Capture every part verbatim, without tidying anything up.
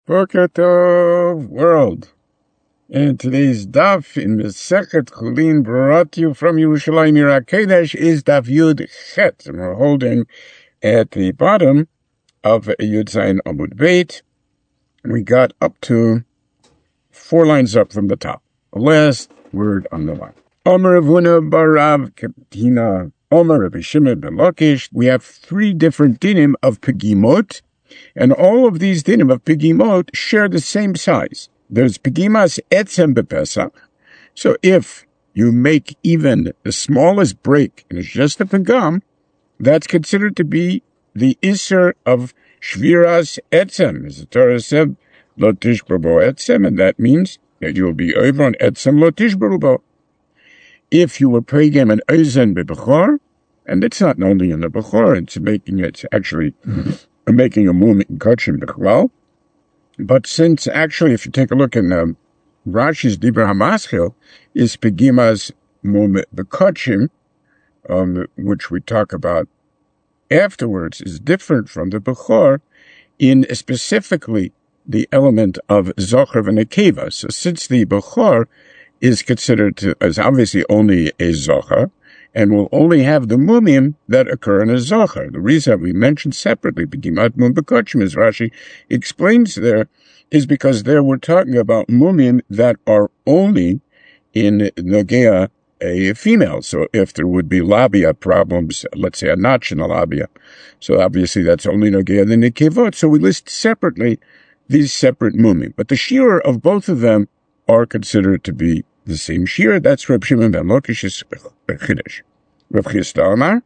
Boker Tov world. And today's daf in Masechet Chulin brought to you from Yerushalayim Yira Kodesh is daf Yud Chet. And we're holding at the bottom of Yud Zayin Amud Beit. We got up to four lines up from the top. The last word on the line. Omer Avuna Barav Ketina Omer Rabbi Shimon ben Lakish. We have three different dinim of Pegimot. And all of these dinim of Pegimot share the same size. There's Pegimas Etzem Bepesach. So if you make even the smallest break, and it's just a Pegam, that's considered to be the Isser of Shviras Etzem. As the Torah said, Lo Tishbarubo Etzem, and that means that you'll be over on Etzem Lo Tishbarubo. If you were Pegam and Eisen Bebechor, and it's not only in the Bechor, it's making it's actually making a movement in Kachim Bechlal. But since actually, if you take a look in um, Rashi's Dibur HaMaschil, is Pegimas movement Bekachim, um, which we talk about afterwards, is different from the Bechor in specifically the element of Zocher and Nekeva. So since the Bechor is considered to, as obviously only a Zocher, and will only have the mumim that occur in a zocher. The reason that we mentioned separately, Begimat Mum Bekachim, as Rashi explains there, is because there we're talking about mumim that are only in Nogea, a female. So if there would be labia problems, let's say a notch in the labia, so obviously that's only Nogea the Nekevot. So we list separately these separate mumim. But the shir of both of them are considered to be the same shir. That's Reb Shimon ben Lakish's Chiddush. Reb Chisda Amar.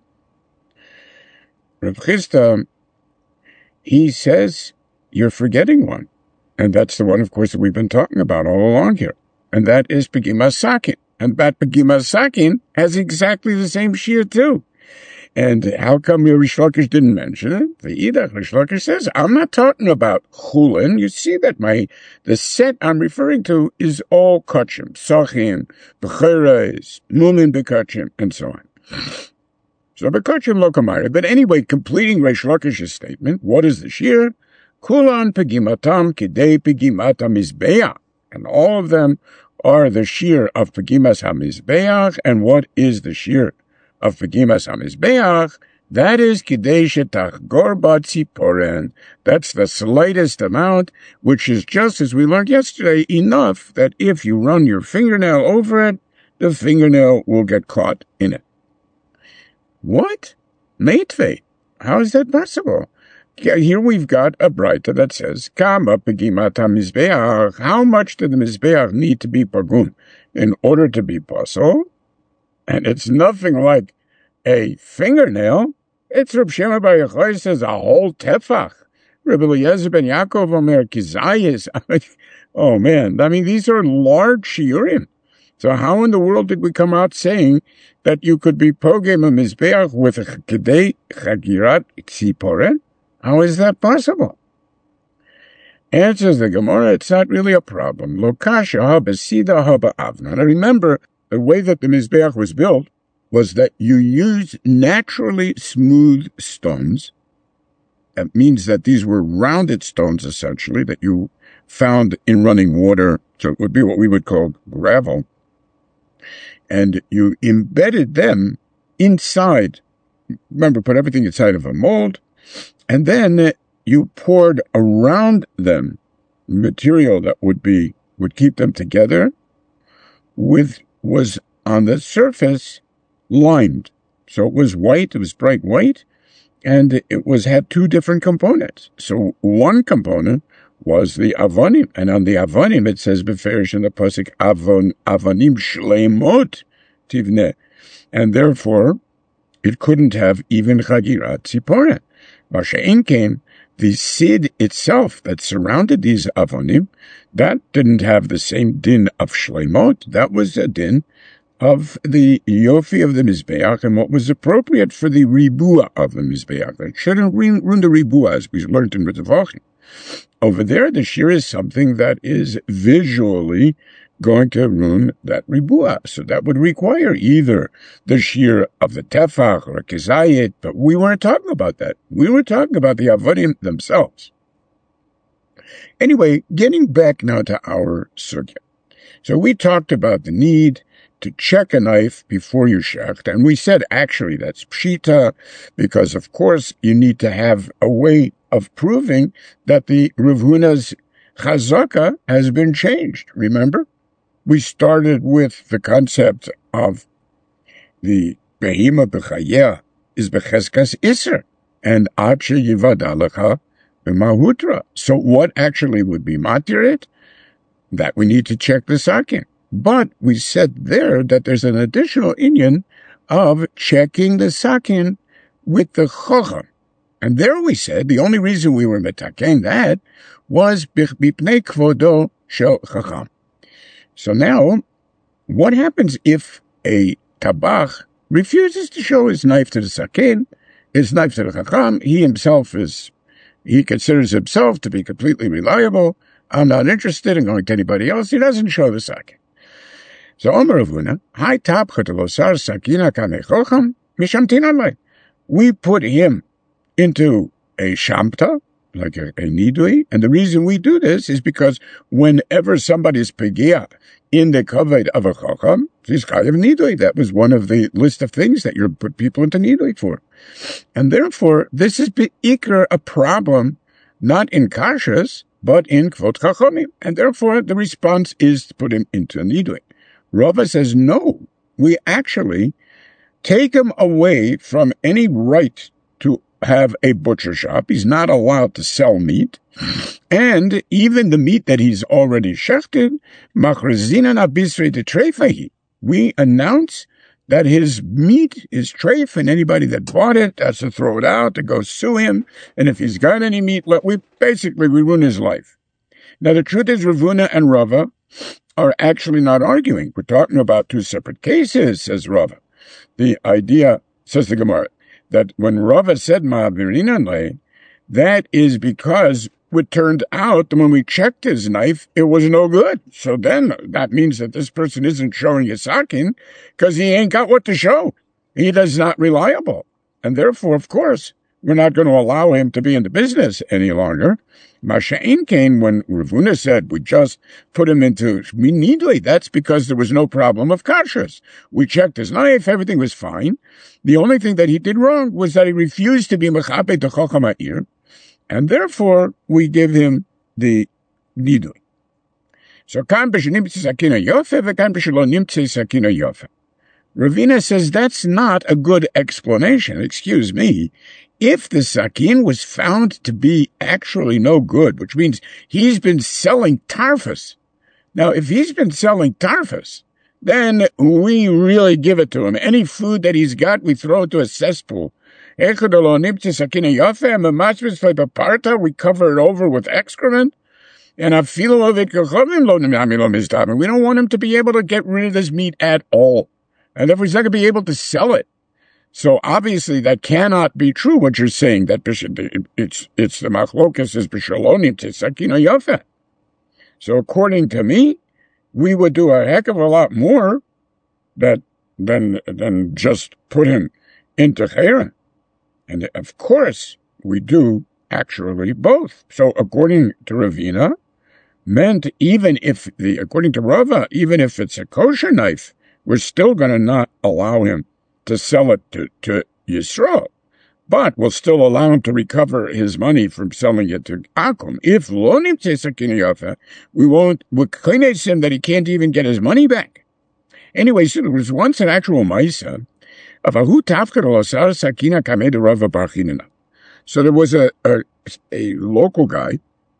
Reb Chisda, he says, you're forgetting one. And that's the one, of course, that we've been talking about all along here. And that is Pegimas Sakin. And that Pegimas Sakin has exactly the same shir too. And how come your Rish Lakish didn't mention it? The Idach Rish Lakish says, I'm not talking about Chulin. You see that my, the set I'm referring to is all Kachim, Sachin, Becheres, Mumin Bekachim, and so on. So Bekachim Lokamari. But anyway, completing Rish Lakish's statement, what is the shir? Kulan Pegimatam Kidei Pegimatam Mizbeach. And all of them are the shir of Pegimas HaMizbeach. And what is the shir of Pegimas HaMizbeach? That is Kidei Shetachgor Batziporen. That's the slightest amount, which is just as we learned yesterday, enough that if you run your fingernail over it, the fingernail will get caught in it. What? Meitve. How is that possible? Here we've got a braita that says, Kama Pegimat HaMizbeach. How much did the Mizbeach need to be pagum in order to be puzzle? And it's nothing like a fingernail. It's Reb Shimon bar Yochai says a whole tefach. Reb Eliezer ben Yaakov Omer Kizayis. Oh man, I mean, these are large shiurim. So how in the world did we come out saying that you could be pogem a mizbeach with a kedei chagirat tziporen? How is that possible? Answers the Gemara, it's not really a problem. Lokasha haba sida haba avna. Now remember, the way that the mizbeach was built was that you use naturally smooth stones. That means that these were rounded stones, essentially, that you found in running water. So it would be what we would call gravel. And you embedded them inside. Remember, put everything inside of a mold. And then you poured around them material that would be, would keep them together with, was on the surface limed. So it was white, it was bright white, and it was, had two different components. So one component was the avonim, and on the avonim it says beferish in the pasuk avon avonim shleimot tivne, and therefore it couldn't have even chagirat tziporen. Masha'in came, the sid itself that surrounded these avonim, that didn't have the same din of shleimot. That was a din of the yofi of the mizbeach and what was appropriate for the ribua of the mizbeach. That shouldn't ruin the ribua, as we learned in Ritavachim. Over there, the shir is something that is visually going to ruin that ribua. So that would require either the shir of the tefach or a kizayit, but we weren't talking about that. We were talking about the avodim themselves. Anyway, getting back now to our sugya. So we talked about the need to check a knife before you shecht, and we said actually that's pshita, because of course you need to have a way of proving that the Rav Huna's chazaka has been changed. Remember? We started with the concept of the behima b'chayeh is b'cheskas iser, and ache yivadalecha b'mahutra. So what actually would be matirit? That we need to check the sakin. But we said there that there's an additional inyan of checking the sakin with the chocham. And there we said the only reason we were metaken that was b'pnei kvodo shel chacham. So now, what happens if a tabach refuses to show his knife to the sakin, his knife to the chacham? He himself is, he considers himself to be completely reliable. I'm not interested in going to anybody else. He doesn't show the sakin. So Omer Rav Huna, Hai tapcha telosar sakina kanei chocham mishamtin alei. We put him into a shamta, like a, a nidui, and the reason we do this is because whenever somebody is pegia in the kavod of a chacham, he's chayav nidui. That was one of the list of things that you put people into nidui for. And therefore, this is be'ikr a problem, not in kashrus, but in kvod chachamim. And therefore, the response is to put him into a nidui. Rava says, no, we actually take him away from any right to have a butcher shop. He's not allowed to sell meat. And even the meat that he's already shechted, machrazinan abisrei de treifahi. We announce that his meat is treif, and anybody that bought it has to throw it out, to go sue him. And if he's got any meat, we basically we ruin his life. Now, the truth is, Rav Huna and Rava are actually not arguing. We're talking about two separate cases, says Rava. The idea, says the Gemara, that when Rava said ma'avirinan le, that is because it turned out that when we checked his knife, it was no good. So then that means that this person isn't showing his sakin because he ain't got what to show. He is not reliable. And therefore, of course, we're not going to allow him to be in the business any longer. Masha'in came when Rav Huna said we just put him into nidui. That's because there was no problem of kashrus. We checked his knife, everything was fine. The only thing that he did wrong was that he refused to be mechape to chocham ha'ir, and therefore we give him the nidui. So kan b'shenimtze sakina yofe v'kan b'shelo nimtze sakina yofe. Ravina says that's not a good explanation. Excuse me. If the sakin was found to be actually no good, which means he's been selling tarfus. Now, if he's been selling tarfus, then we really give it to him. Any food that he's got, we throw it to a cesspool. We cover it over with excrement. And we don't want him to be able to get rid of this meat at all. And therefore, he's not going to be able to sell it. So obviously that cannot be true, what you're saying, that it's it's the machlokas is b'shalonim tesakina yafa. So according to me, we would do a heck of a lot more that than than just put him into chayra. And of course, we do actually both. So according to Ravina, meant even if the according to Rava, even if it's a kosher knife, we're still going to not allow him to sell it to, to Yisrael, but we'll still allow him to recover his money from selling it to Akum. If lo nimtze sakina yafa, we won't, we'll kines him that he can't even get his money back. Anyway, so there was once an actual maisa of a hu tafkar losar sakina kameh de Rava bar Chinina. So there was a, a, a local guy,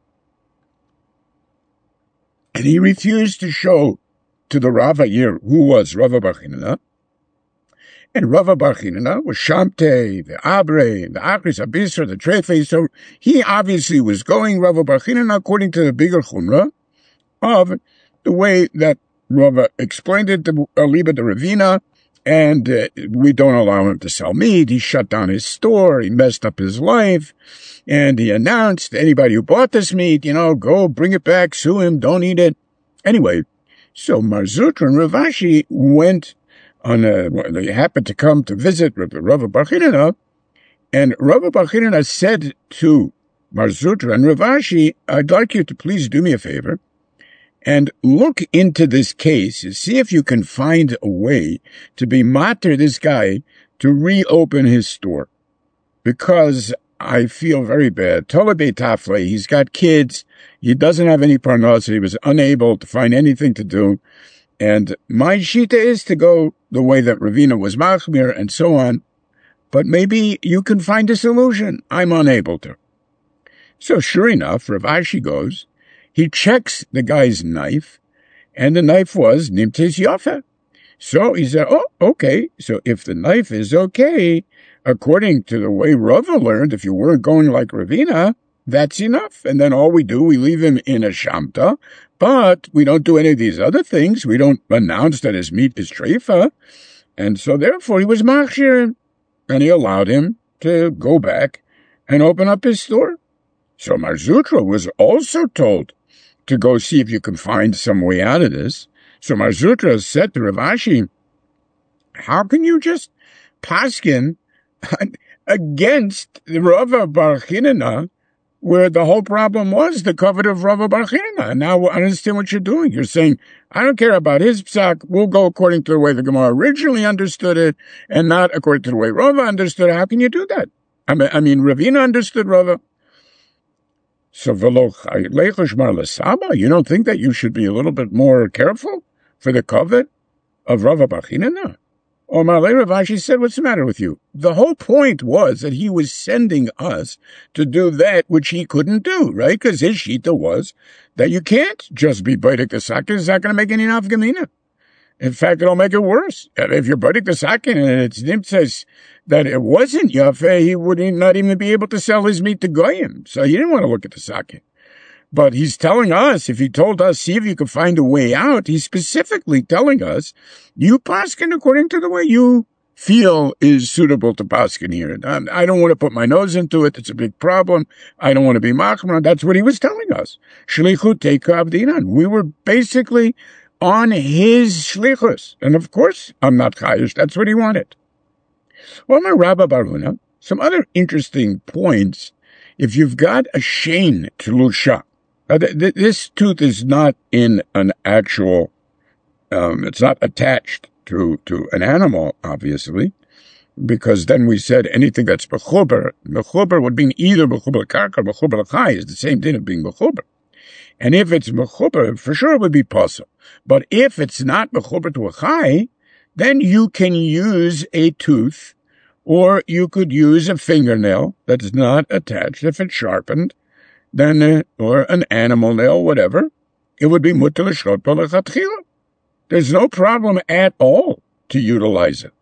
and he refused to show to the Rava Yir, who was Rava bar Chinina. And Rava bar Chinina was Shamte, the Abre, the Akris Abisra, the Trefe. So he obviously was going Rava bar Chinina according to the bigger chumrah of the way that Rava explained it to Aliba de Ravina. And uh, we don't allow him to sell meat. He shut down his store. He messed up his life. And he announced to anybody who bought this meat, you know, go bring it back, sue him, don't eat it. Anyway, so Mar Zutra and Rav Ashi went on a, they happened to come to visit Rava bar Chinina, and Rava bar Chinina said to Mar Zutra and Rav Ashi, I'd like you to please do me a favor and look into this case and see if you can find a way to be mater this guy to reopen his store. Because I feel very bad. Tolebe Tafle, he's got kids. He doesn't have any parnasa. He was unable to find anything to do. And my shita is to go the way that Ravina was machmir and so on. But maybe you can find a solution. I'm unable to. So sure enough, Rav Ashi goes, he checks the guy's knife, and the knife was nimtes yafa. So he said, oh, okay. So if the knife is okay, according to the way Rava learned, if you weren't going like Ravina, that's enough. And then all we do, we leave him in a shamta, but we don't do any of these other things. We don't announce that his meat is treifa. And so therefore he was machshir, and he allowed him to go back and open up his store. So Mar Zutra was also told to go see if you can find some way out of this. So Mar Zutra said to Rav Ashi, how can you just paskin against the Rava Bar Chinana, where the whole problem was the covet of Rava Bar Chinana? And now I understand what you're doing. You're saying, I don't care about his psak. We'll go according to the way the Gemara originally understood it, and not according to the way Rava understood it. How can you do that? I mean, I mean Ravina understood Rava. So, you don't think that you should be a little bit more careful for the covet of Rava Bar Chinana? Or Marley Rav Ashi said, what's the matter with you? The whole point was that he was sending us to do that which he couldn't do, right? Because his shita was that you can't just be Baidik the Sakin. It's not going to make any nafgamina. In fact, it'll make it worse. If you're Baidik the Sakin and it's Nim says that it wasn't Yafeh, he would not even be able to sell his meat to Goyim. So he didn't want to look at the Sakin. But he's telling us, if he told us, see if you can find a way out, he's specifically telling us, you paskin according to the way you feel is suitable to paskin here. I don't want to put my nose into it. It's a big problem. I don't want to be machmir. That's what he was telling us. Shlichut teika avdinan. We were basically on his shlichus. And of course, I'm not chayish. That's what he wanted. Well, my Rabba Baruna, some other interesting points. If you've got a shein to lusha, Uh, th- th- this tooth is not in an actual, um, it's not attached to, to an animal, obviously, because then we said anything that's mechuber, mechuber would mean either mechuber karka or mechuber l'chai, is the same thing as being mechuber. And if it's mechuber, for sure it would be possible. But if it's not mechuber to a chai, then you can use a tooth, or you could use a fingernail that's not attached if it's sharpened, then, uh, or an animal nail, whatever, it would be mutter l'shchot bo lechatchila. There's no problem at all to utilize it.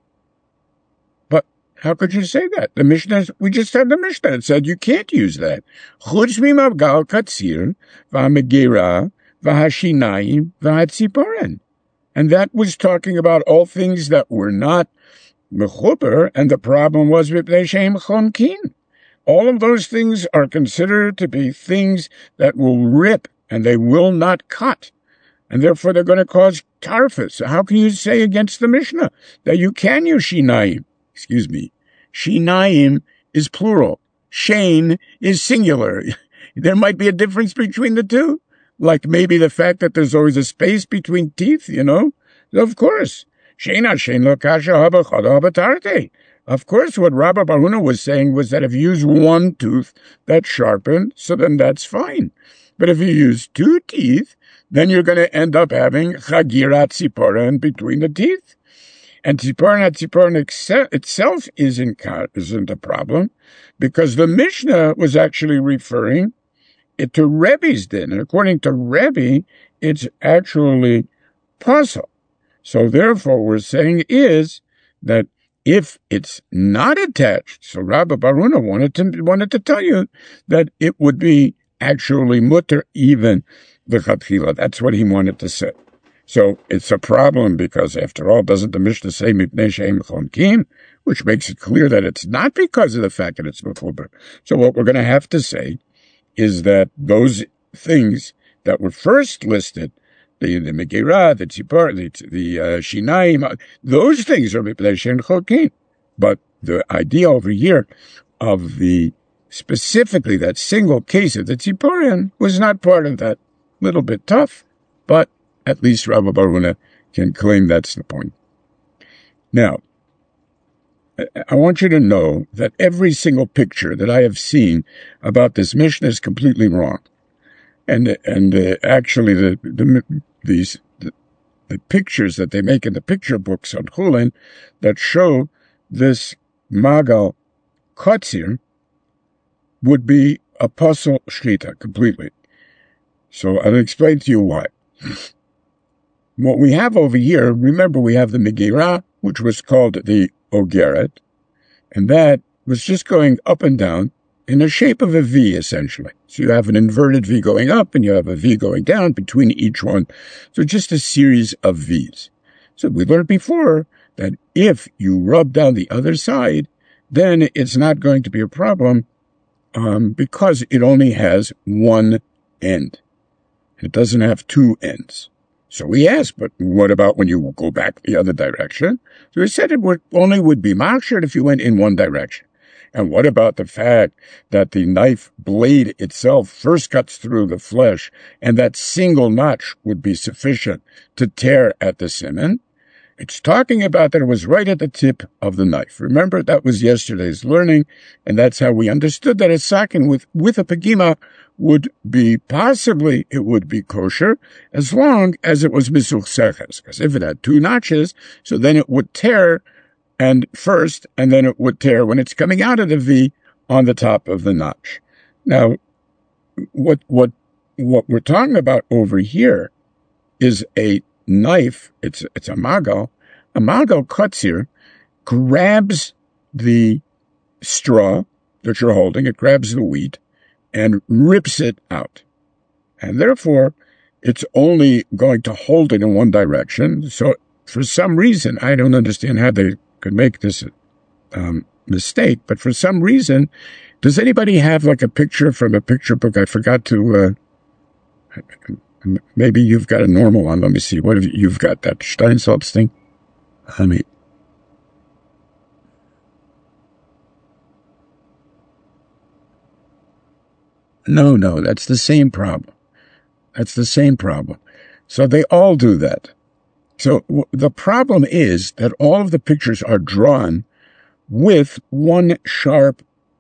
But how could you say that? The Mishnah, we just had the Mishnah that said you can't use that. Chutz mimavgal katzir, v'hamegera, v'hashinayim, v'hatziporen. And that was talking about all things that were not mechuber, and the problem was mipnei she'em chonkin. All of those things are considered to be things that will rip and they will not cut. And therefore they're going to cause tarfus. So how can you say against the Mishnah that you can use shinayim? Excuse me. Shinayim is plural. Shein is singular. There might be a difference between the two. Like maybe the fact that there's always a space between teeth, you know? Of course. Sheina shein lo kasha haba chada haba tarte. Of course, what Rabbi Baruna was saying was that if you use one tooth, that's sharpened, so then that's fine. But if you use two teeth, then you're going to end up having chagirat tziporen between the teeth. And tziporen tziporen itself isn't, isn't a problem, because the Mishnah was actually referring it to Rebbe's din. And according to Rebbe, it's actually puzzle. So therefore, what we're saying is that if it's not attached, so Rabbi Baruna wanted to wanted to tell you that it would be actually mutter even the chatchila. That's what he wanted to say. So it's a problem because, after all, doesn't the Mishnah say mipnei she'em chonkin, which makes it clear that it's not because of the fact that it's mechuber. So what we're going to have to say is that those things that were first listed, the the Megillah, the Tzipor, the, the uh, Shinayim, those things are Mipnei She'en Chokin. But the idea over here of the specifically that single case of the Tziporian was not part of that. Little bit tough, but at least Rabbi Baruna can claim that's the point. Now, I want you to know that every single picture that I have seen about this Mishnah is completely wrong. And and uh, actually, the, the these the, the pictures that they make in the picture books on Chulin that show this Magal Kotzir would be apostle Shlita completely. So I'll explain to you why. What we have over here, remember we have the Megillah, which was called the Ogeret, and that was just going up and down in the shape of a V, essentially. So you have an inverted V going up, and you have a V going down between each one. So just a series of V's. So we learned before that if you rub down the other side, then it's not going to be a problem um, because it only has one end. It doesn't have two ends. So we asked, but what about when you go back the other direction? So we said it would only would be makshered if you went in one direction. And what about the fact that the knife blade itself first cuts through the flesh, and that single notch would be sufficient to tear at the siman? It's talking about that it was right at the tip of the knife. Remember, that was yesterday's learning, and that's how we understood that a sakin with, with a pagima would be, possibly, it would be kosher, as long as it was misuch seches. Because if it had two notches, so then it would tear and first, and then it would tear when it's coming out of the V on the top of the notch. Now, what what what we're talking about over here is a knife. It's it's a magal. A magal kotzir grabs the straw that you're holding. It grabs the wheat and rips it out, and therefore it's only going to hold it in one direction. So for some reason, I don't understand how they could make this um, mistake, but for some reason, does anybody have like a picture from a picture book? I forgot to, uh, maybe you've got a normal one. Let me see. What have you, you've got that Steinsaltz thing? I mean, no, no, that's the same problem. That's the same problem. So they all do that. So w- the problem is that all of the pictures are drawn with one sharp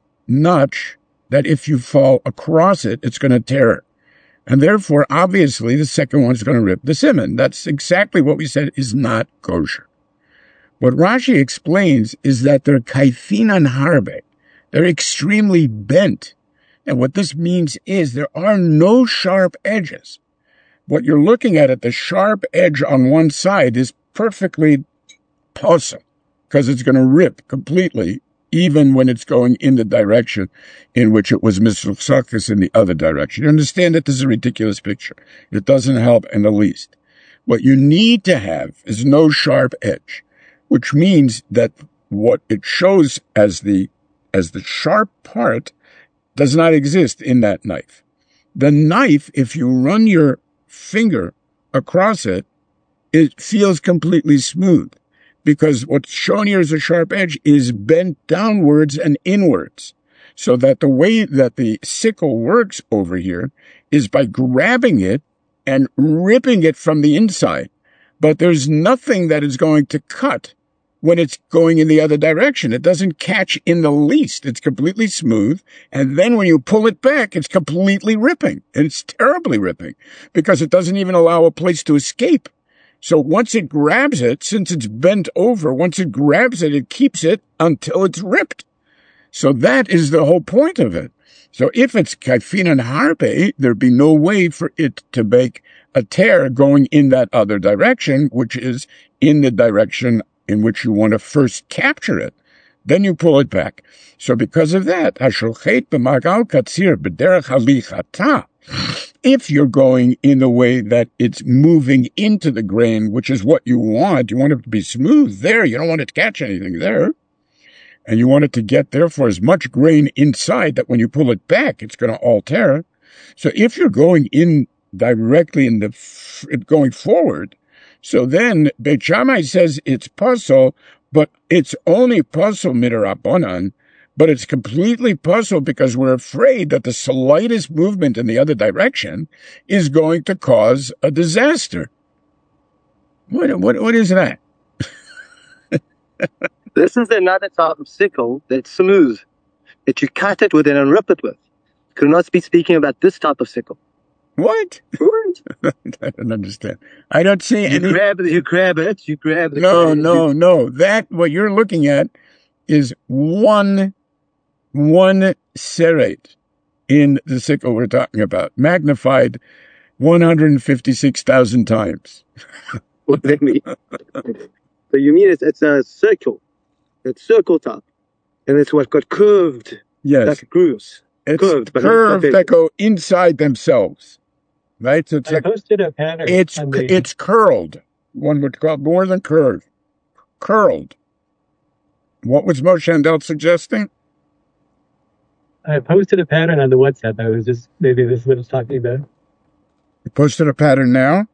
notch that if you fall across it, it's going to tear it. And therefore, obviously, the second one is going to rip the siman. That's exactly what we said is not kosher. What Rashi explains is that they're kaifinan harbe. They're extremely bent. And what this means is there are no sharp edges. What you're looking at at the sharp edge on one side is perfectly possible because it's going to rip completely, even when it's going in the direction in which it was misluksakis in the other direction. You understand that this is a ridiculous picture. It doesn't help in the least. What you need to have is no sharp edge, which means that what it shows as the as the sharp part does not exist in that knife. The knife, if you run your finger across it, it feels completely smooth because what's shown here as a sharp edge is bent downwards and inwards. So that the way that the sickle works over here is by grabbing it and ripping it from the inside. But there's nothing that is going to cut when it's going in the other direction. It doesn't catch in the least. It's completely smooth. And then when you pull it back, it's completely ripping. And it's terribly ripping because it doesn't even allow a place to escape. So once it grabs it, since it's bent over, once it grabs it, it keeps it until it's ripped. So that is the whole point of it. So if it's kaifinan harpe, there'd be no way for it to make a tear going in that other direction, which is in the direction in which you want to first capture it. Then you pull it back. So because of that, hashochet b'magal katzir b'derech halichata, if you're going in the way that it's moving into the grain, which is what you want, you want it to be smooth there. You don't want it to catch anything there. And you want it to get, therefore, as much grain inside that when you pull it back, it's going to all tear. So if you're going in directly in the, f- going forward, so then Beit Shammai says it's puzzle, but it's only puzzle midrabanan But it's completely puzzled because we're afraid that the slightest movement in the other direction is going to cause a disaster. What, what, what is that? This is another type of sickle that's smooth, that you cut it with and rip it with. Could not be speaking about this type of sickle. What? What? I don't understand. I don't see You any. grab it, you grab it, you grab it. No, grab it, no, you- no. That, what you're looking at is one, one serate in the sickle we're talking about, magnified one hundred fifty-six thousand times. What do they mean? So you mean it's, it's a circle. It's circle top. And it's what got curved, Yes. like grooves. It's curved, but not curved big. that go inside themselves, right? So it's I like, posted a pattern. it's, on the- it's curled. One would call it more than curved. Curled. What was Moshe Handel suggesting? I posted a pattern on the WhatsApp. I was just maybe this is what it's talking about. You posted a pattern now?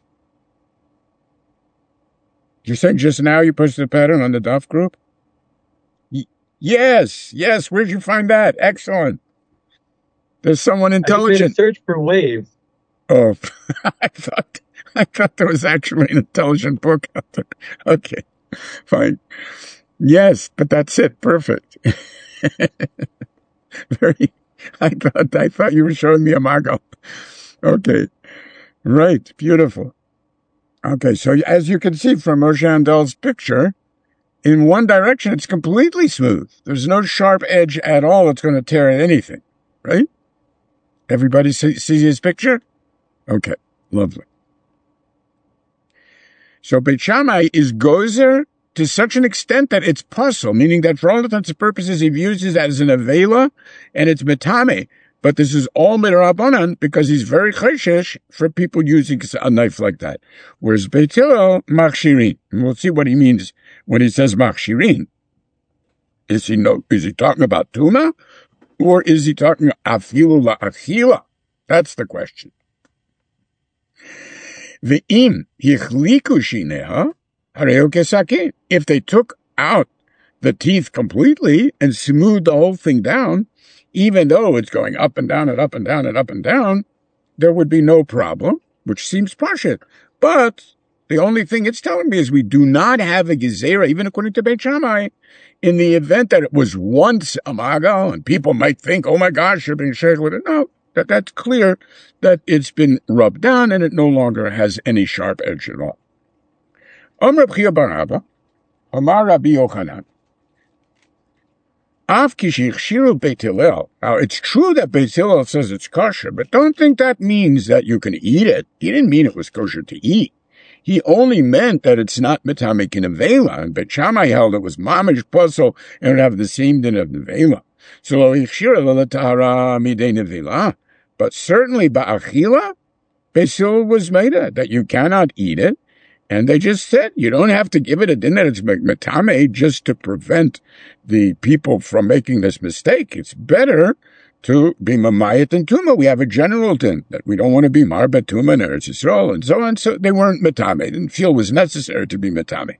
You're saying just now you posted a pattern on the Duff group? Y- yes, yes. Where'd you find that? Excellent. There's someone I just made a intelligent. search for waves. Oh, I thought I thought there was actually an intelligent book out there. Okay, fine. Yes, but that's it. Perfect. Very. I thought I thought you were showing me a mago. Okay, right. Beautiful. Okay, so as you can see from Moshe Handel's picture, in one direction it's completely smooth. There's no sharp edge at all that's going to tear at anything, right? Everybody see, sees his picture? Okay, lovely. So Beit Shammai is gozer to such an extent that it's puzzle, meaning that for all intents and purposes he views it as an avela and it's metame. But this is all midrabanan because he's very choshesh for people using a knife like that. Whereas Beit Hillel, machshirin. And we'll see what he means when he says machshirin. Is he no? Is he talking about tuna, or is he talking afilu la'achila? That's the question. Ve'im yichliku shineha hareo kesakin. If they took out the teeth completely and smoothed the whole thing down, even though it's going up and down and up and down and up and down, there would be no problem, which seems pashut. But the only thing it's telling me is we do not have a gezerah, even according to Beit Shammai, in the event that it was once a magal, and people might think, oh my gosh, you're being shared with it. No, that, that's clear that it's been rubbed down and it no longer has any sharp edge at all. Amar Rabbi Chiya bar Abba, Amar Rabbi Yochanan. Now, it's true that Beit Hillel says it's kosher, but don't think that means that you can eat it. He didn't mean it was kosher to eat. He only meant that it's not metamek in nevela, and Beit Shammai held it was mamish puzzle and would have the same din of nevela. So, but certainly ba'achila, Beit Hillel was made it, that you cannot eat it. And they just said, you don't have to give it a din that it's metame just to prevent the people from making this mistake. It's better to be mamayat and tuma. We have a general din that we don't want to be marbet tuma and Eretz Yisrael and so on. So they weren't metame. They didn't feel it was necessary to be metame.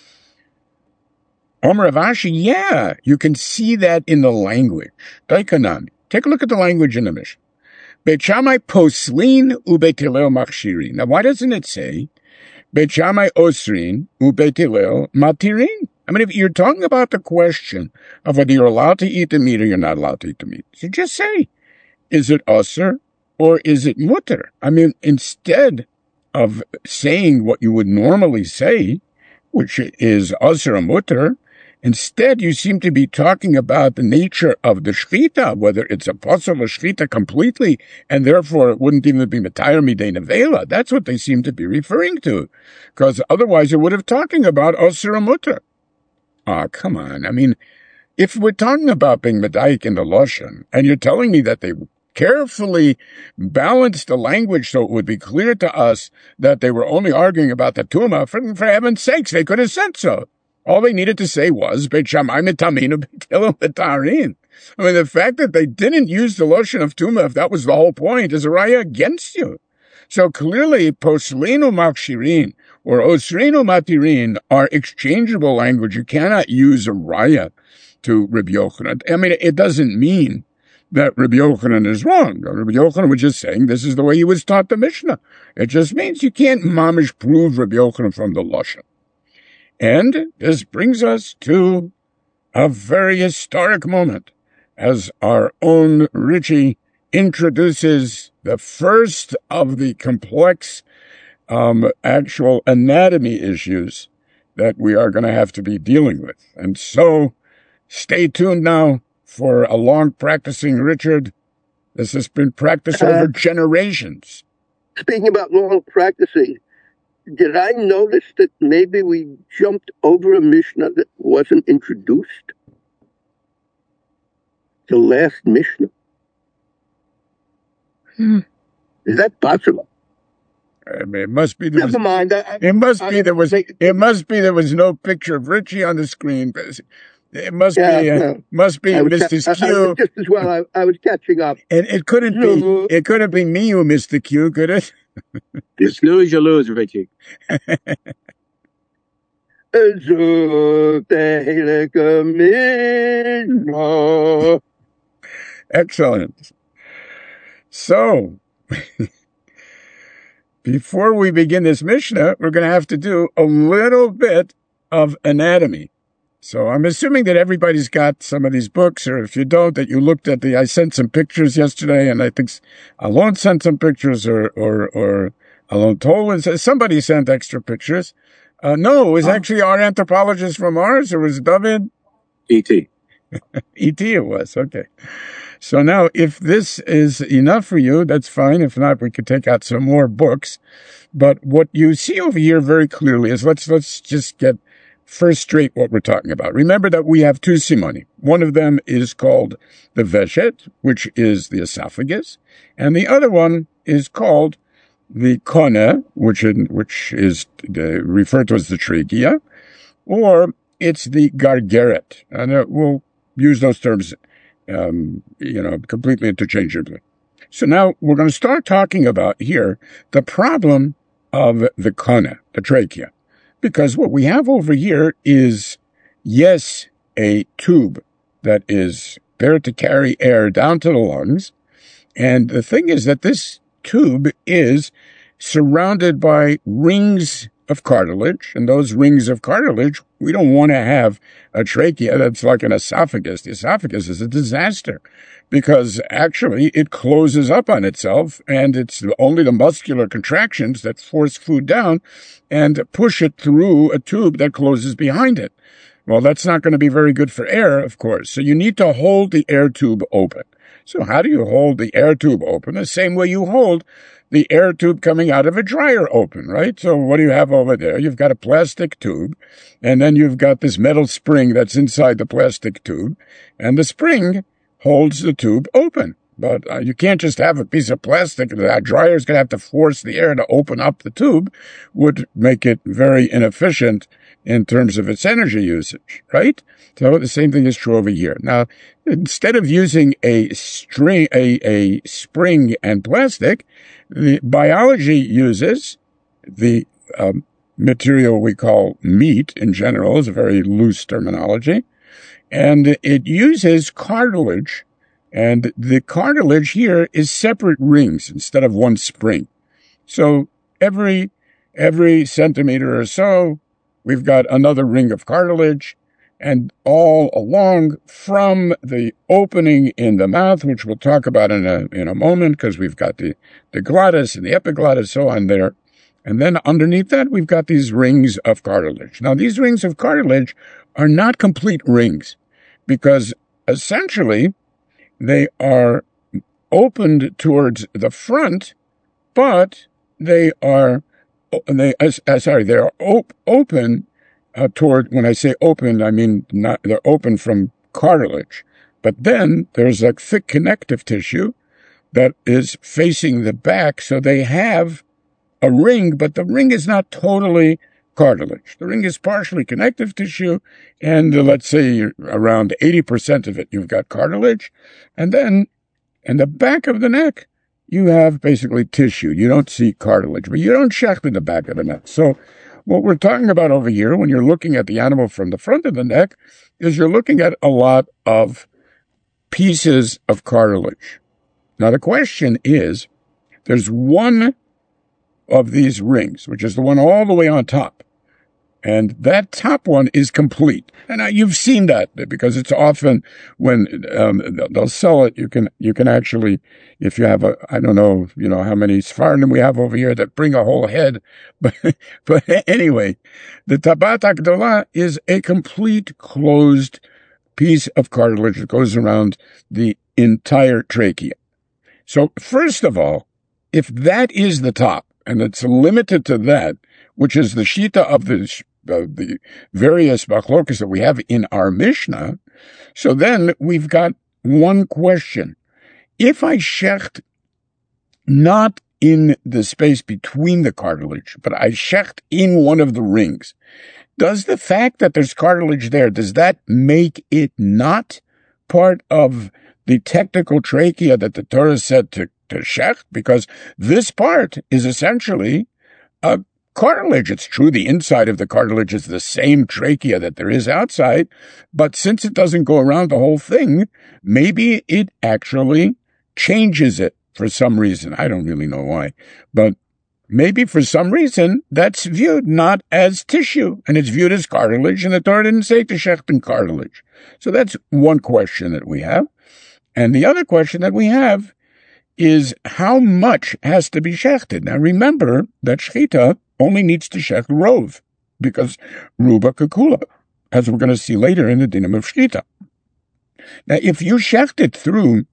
Omer Rav Ashi, yeah, you can see that in the language. Taikanami. Take a look at the language in the Mishnah. Beit Shammai poslin uBeit Hillel machshirin. Now, why doesn't it say Beit Shammai osrin uBeit Hillel matirin? I mean, if you're talking about the question of whether you're allowed to eat the meat or you're not allowed to eat the meat, so just say, is it osir or is it mutter? I mean, instead of saying what you would normally say, which is osir or mutter, instead you seem to be talking about the nature of the shchita, whether it's a possible shchita completely, and therefore it wouldn't even be metayr midei nevela. That's what they seem to be referring to, because otherwise it would have talking about osir or mutter. Ah, come on. I mean, if we're talking about being medayik in the Lashon, and you're telling me that they carefully balanced the language so it would be clear to us that they were only arguing about the Tuma, for, for heaven's sakes, they could have said so. All they needed to say was, Beit Shammai mitaminu Beit Hillel mitarin. I mean, the fact that they didn't use the Lashon of Tuma, if that was the whole point, is a raya against you. So clearly, poslinu makshirin or osrinu matirin are exchangeable language. You cannot use a raya to Rabbi Yochanan. I mean, it doesn't mean that Rabbi Yochanan is wrong. Rabbi Yochanan was just saying this is the way he was taught the Mishnah. It just means you can't mamish prove Rabbi Yochanan from the Lashon. And this brings us to a very historic moment as our own Richie introduces the first of the complex um, actual anatomy issues that we are going to have to be dealing with. And so stay tuned now for a long practicing Richard. This has been practiced uh, over generations. Speaking about long practicing, did I notice that maybe we jumped over a Mishnah that wasn't introduced? The last Mishnah? Hmm. Is that possible? I mean, it must be. There Never was, mind. I, it must I, be there was. I, It must be there was no picture of Richie on the screen. It must yeah, be. Uh, no. must be Mister Ca- Q. I, I, just as well. I, I was catching up. And it couldn't be. It couldn't be me who missed the Q, could it? You snooze, you lose, Richie. Excellent. So, before we begin this Mishnah, we're going to have to do a little bit of anatomy. So I'm assuming that everybody's got some of these books, or if you don't, that you looked at the, I sent some pictures yesterday, and I think Alon sent some pictures, or, or, or Alon told, somebody sent extra pictures. Uh, no, it was oh. actually our anthropologist from ours, or was David? E T E T it was, okay. So now, if this is enough for you, that's fine. If not, we could take out some more books. But what you see over here very clearly is, let's, let's just get first straight what we're talking about. Remember that we have two simoni. One of them is called the veshet, which is the esophagus, and the other one is called the kona, which in, which is uh, referred to as the trachea, or it's the gargeret. And uh, we'll use those terms, um, you know, completely interchangeably. So now we're going to start talking about here the problem of the kona, the trachea. Because what we have over here is, yes, a tube that is there to carry air down to the lungs. And the thing is that this tube is surrounded by rings of cartilage. And those rings of cartilage, we don't want to have a trachea that's like an esophagus. The esophagus is a disaster because actually it closes up on itself, and it's only the muscular contractions that force food down and push it through a tube that closes behind it. Well, that's not going to be very good for air, of course. So you need to hold the air tube open. So how do you hold the air tube open? The same way you hold the air tube coming out of a dryer open, right? So what do you have over there? You've got a plastic tube, and then you've got this metal spring that's inside the plastic tube, and the spring holds the tube open. But uh, you can't just have a piece of plastic. The dryer's going to have to force the air to open up the tube, would make it very inefficient in terms of its energy usage, right? So the same thing is true over here. Now, instead of using a string, a, a spring and plastic, the biology uses the um, material we call meat in general, is a very loose terminology, and it uses cartilage. And the cartilage here is separate rings instead of one spring. So every, every centimeter or so, we've got another ring of cartilage, and all along from the opening in the mouth, which we'll talk about in a, in a moment, because we've got the, the glottis and the epiglottis, so on there. And then underneath that, we've got these rings of cartilage. Now, these rings of cartilage are not complete rings, because essentially, they are opened towards the front, but they are, they, uh, sorry, they are op- open uh, toward, when I say open, I mean not, they're open from cartilage. But then there's a thick connective tissue that is facing the back, so they have a ring, but the ring is not totally cartilage. The ring is partially connective tissue, and uh, let's say around eighty percent of it you've got cartilage, and then in the back of the neck you have basically tissue. You don't see cartilage, but you don't check in the back of the neck. So What we're talking about over here, when you're looking at the animal from the front of the neck, is you're looking at a lot of pieces of cartilage. Now, the question is, there's one of these rings, which is the one all the way on top. And that top one is complete. And uh, you've seen that because it's often when um, they'll sell it, you can you can actually, if you have a, I don't know, you know, how many Sfardim we have over here that bring a whole head. But, but anyway, the Tabat HaGdolah is a complete closed piece of cartilage that goes around the entire trachea. So first of all, if that is the top, and it's limited to that, which is the shita of the uh, the various machlokas that we have in our Mishnah, so then we've got one question. If I shecht not in the space between the cartilage, but I shecht in one of the rings, does the fact that there's cartilage there, does that make it not part of the technical trachea that the Torah said to, to shecht? Because this part is essentially a cartilage. It's true the inside of the cartilage is the same trachea that there is outside, but since it doesn't go around the whole thing, maybe it actually changes it for some reason. I don't really know why, but maybe for some reason that's viewed not as tissue, and it's viewed as cartilage, and the Torah didn't say to shecht in cartilage. So that's one question that we have. And the other question that we have is how much has to be shechted. Now remember that shechita only needs to shecht rov, because ruba kekula, as we're going to see later in the dinim of shechita. Now if you shecht it through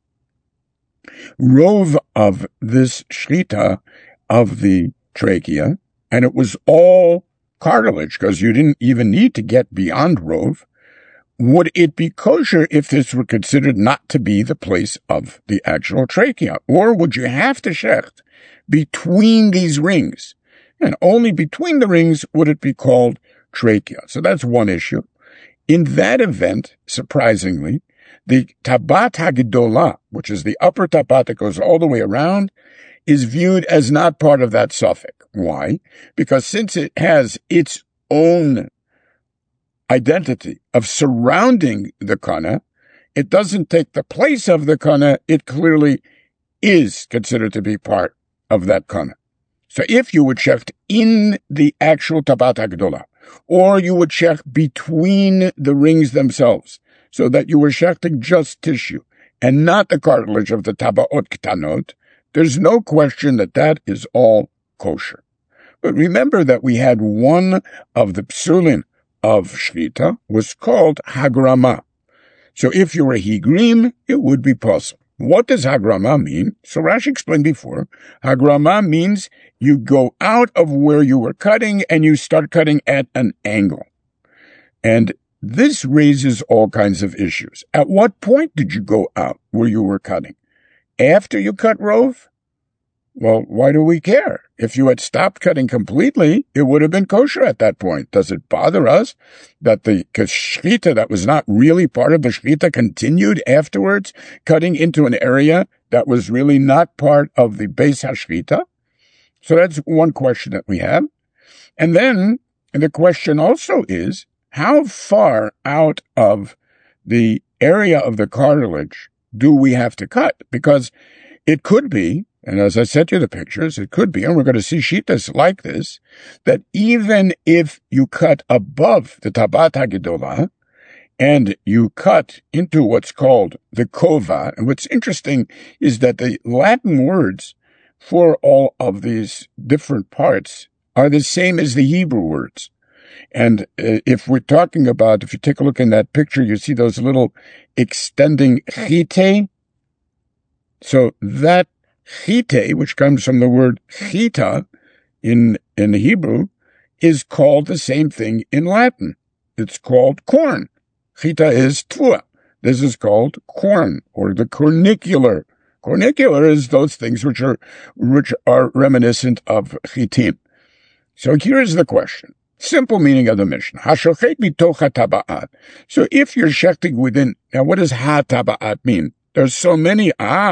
rov of this shechita of the trachea, and it was all cartilage, because you didn't even need to get beyond rov, would it be kosher if this were considered not to be the place of the actual trachea? Or would you have to shecht between these rings? And only between the rings would it be called trachea. So that's one issue. In that event, surprisingly, the Tabat HaGdolah, which is the upper tabat that goes all the way around, is viewed as not part of that suffix. Why? Because since it has its own identity of surrounding the kana, it doesn't take the place of the kana, it clearly is considered to be part of that kana. So if you would shecht in the actual Tabat HaGdolah, or you would shecht between the rings themselves, so that you were shechting just tissue, and not the cartilage of the Tabaot Ktanot, there's no question that that is all kosher. But remember that we had one of the psulim of shechita was called hagrama. So if you were higrim, it would be possible. What does hagrama mean? So Rashi explained before, hagrama means you go out of where you were cutting and you start cutting at an angle. And this raises all kinds of issues. At what point did you go out where you were cutting? After you cut rov? Well, why do we care? If you had stopped cutting completely, it would have been kosher at that point. Does it bother us that the shechita that was not really part of the shechita continued afterwards, cutting into an area that was really not part of the beis hashchita? So that's one question that we have. And then the question also is, how far out of the area of the cartilage do we have to cut? Because it could be, and as I sent you the pictures, it could be, and we're going to see shitas like this, that even if you cut above the Tabat HaGdolah, and you cut into what's called the kova, and what's interesting is that the Latin words for all of these different parts are the same as the Hebrew words. And uh, if we're talking about, if you take a look in that picture, you see those little extending chite. So that chite, which comes from the word chita in, in Hebrew, is called the same thing in Latin. It's called corn. Chita is tvua. This is called corn, or the cornicular. Cornicular is those things which are, which are reminiscent of chitim. So here's the question. Simple meaning of the Mishnah. Hashochet mitoch hataba'at. So if you're shechting within, now what does ha-taba'at mean? There's so many, ah,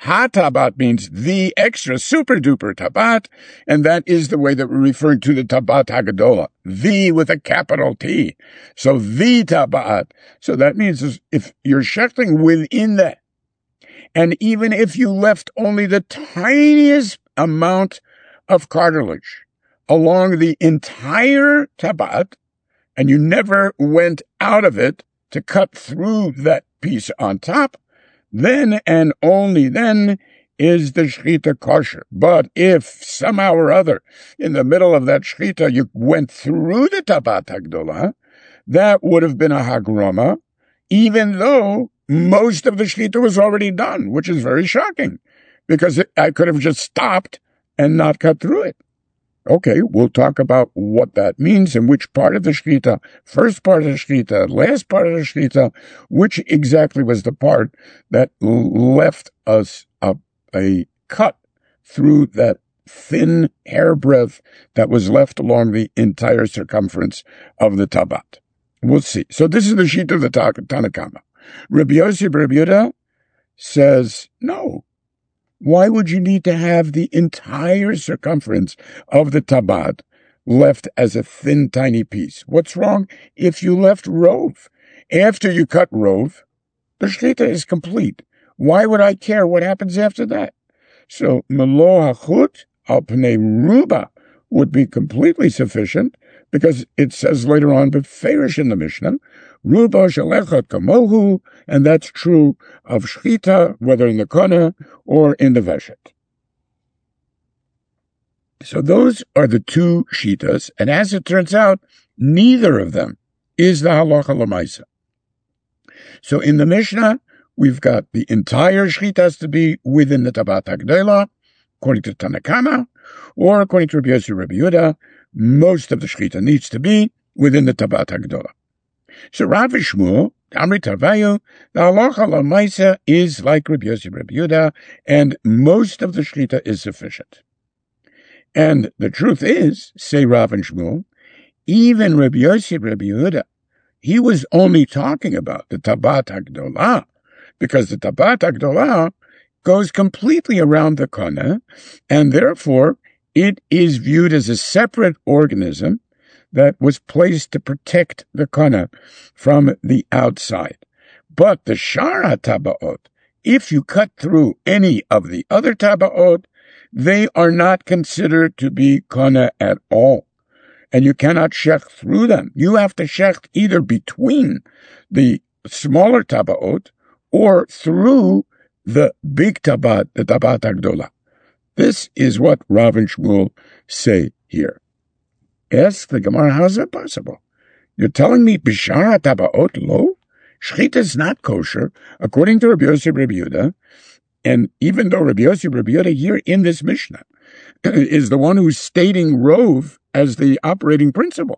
Ha-tabat means the extra super duper tabat, and that is the way that we refer to the tabat hagadola, the with a capital T. So the tabat. So that means if you're shechting within that, and even if you left only the tiniest amount of cartilage along the entire tabat, and you never went out of it to cut through that piece on top, then and only then is the shechita kosher. But if somehow or other, in the middle of that shechita, you went through the tabat hagdolah, that would have been a hagroma, even though most of the shechita was already done, which is very shocking, because it, I could have just stopped and not cut through it. Okay, we'll talk about what that means and which part of the shechita, first part of the shechita, last part of the shechita, which exactly was the part that left us a, a cut through that thin hairbreadth that was left along the entire circumference of the tabat. We'll see. So this is the shechita of the Tanakama. Rabbi Yossi Rabbi Yehuda says, no. Why would you need to have the entire circumference of the tabat left as a thin, tiny piece? What's wrong if you left rov? After you cut rov, the shechita is complete. Why would I care what happens after that? So, melo hachut al pnei ruba would be completely sufficient, because it says later on, but ferish in the Mishnah, ruba shalechat kamohu, and that's true of shechita, whether in the kona or in the veshet. So those are the two shitas, and as it turns out, neither of them is the halacha l'maisa. So in the Mishnah, we've got the entire shechita has to be within the tabat hagdolah, according to Tanakama, or according to Rabbi Yossi Rabbi Yehuda, most of the shechita needs to be within the tabat hagdolah. So Rav Shmuel, Amri Tarvayu, the halacha l'maisa is like Rabbi Yossi Rabbi Yehuda, and most of the shechita is sufficient. And the truth is, say Rav and Shmuel, even Rabbi Yossi Rabbi Yehuda, he was only talking about the tabat hagdolah, because the tabat hagdolah goes completely around the kona, and therefore it is viewed as a separate organism that was placed to protect the kona from the outside. But the shara tabaot, if you cut through any of the other tabaot, they are not considered to be kona at all. And you cannot shech through them. You have to shech either between the smaller tabaot or through the big tabat, the tabat hagdolah. This is what Rav and Shmuel say here. Ask the Gemara, how is that possible? You're telling me bishara tabaot lo? Shechita is not kosher, according to Rabbi Yossi Rabbi Yehuda, and even though Rabbi Yossi Rabbi Yehuda here in this Mishnah is the one who's stating rov as the operating principle,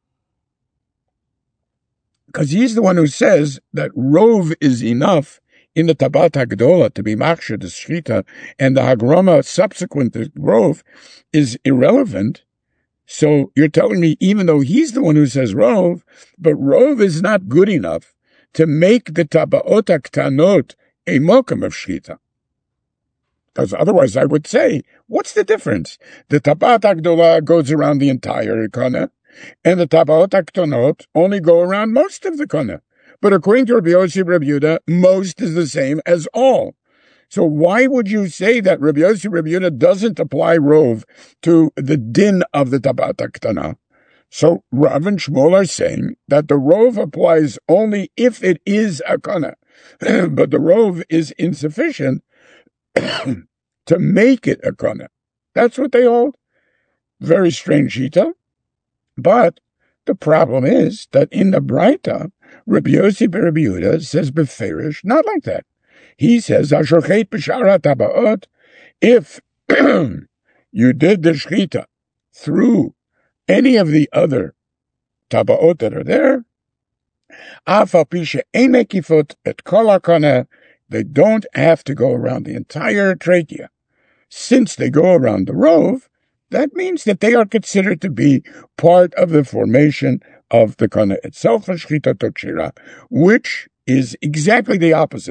because he's the one who says that rov is enough in the tabat hagdolah to be machshir the shechita, and the hagroma subsequent to rov is irrelevant. So you're telling me, even though he's the one who says rov, but rov is not good enough to make the tabaot haktanot a mokum of shechita. Because otherwise I would say, what's the difference? The tabat hagdolah goes around the entire kona, and the tabaot haktanot only go around most of the kona. But according to Rabbi Yossi Rabbi Yehuda, most is the same as all. So why would you say that Rabbi Yossi Rabbi Yehuda doesn't apply rov to the din of the tabat haktana? So Rav and Shmuel are saying that the rov applies only if it is a kana, but the rov is insufficient to make it a kana. That's what they hold. Very strange shita. But the problem is that in the Braita, Rabbi Yossi Rabbi Yehuda says beferish, not like that. He says, Ashochet b'shara tabaot, if you did the shechita through any of the other tabaot that are there, af al pi she'ein mekifot et kol hakana, they don't have to go around the entire trachea. Since they go around the rov, that means that they are considered to be part of the formation of the kana itself, shechita tochira, which is exactly the opposite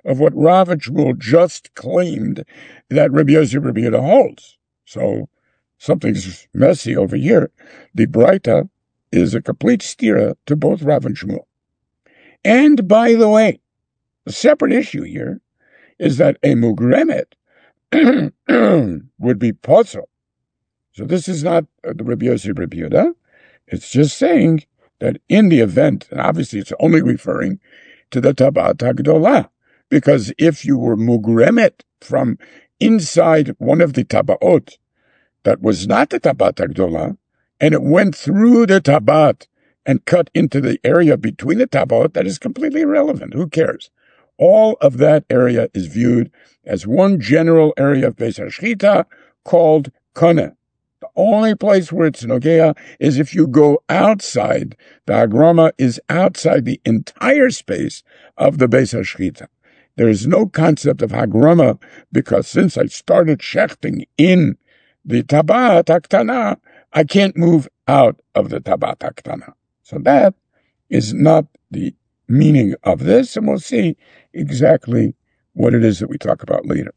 of what Rav and Shmuel just claimed that Rabbi Yossi Rabbi Yehuda holds. So something's messy over here. The Braita is a complete stira to both Rav and Shmuel. And by the way, a separate issue here is that a mugremet would be posel. So this is not the Rabbi Yossi Rabbi Yehuda. It's just saying that in the event, and obviously it's only referring to the Tabat HaGdolah, because if you were mugremet from inside one of the Tabaot that was not the Tabat HaGdolah, and it went through the Tabat and cut into the area between the Tabaot, that is completely irrelevant. Who cares? All of that area is viewed as one general area of Beis HaShchita called Koneh. The only place where it's Nogea is if you go outside. The Hagrama is outside the entire space of the Beis HaShchita. There is no concept of Hagrama, because since I started shechting in the Tabat HaKtana, I can't move out of the Tabat HaKtana. So that is not the meaning of this, and we'll see exactly what it is that we talk about later.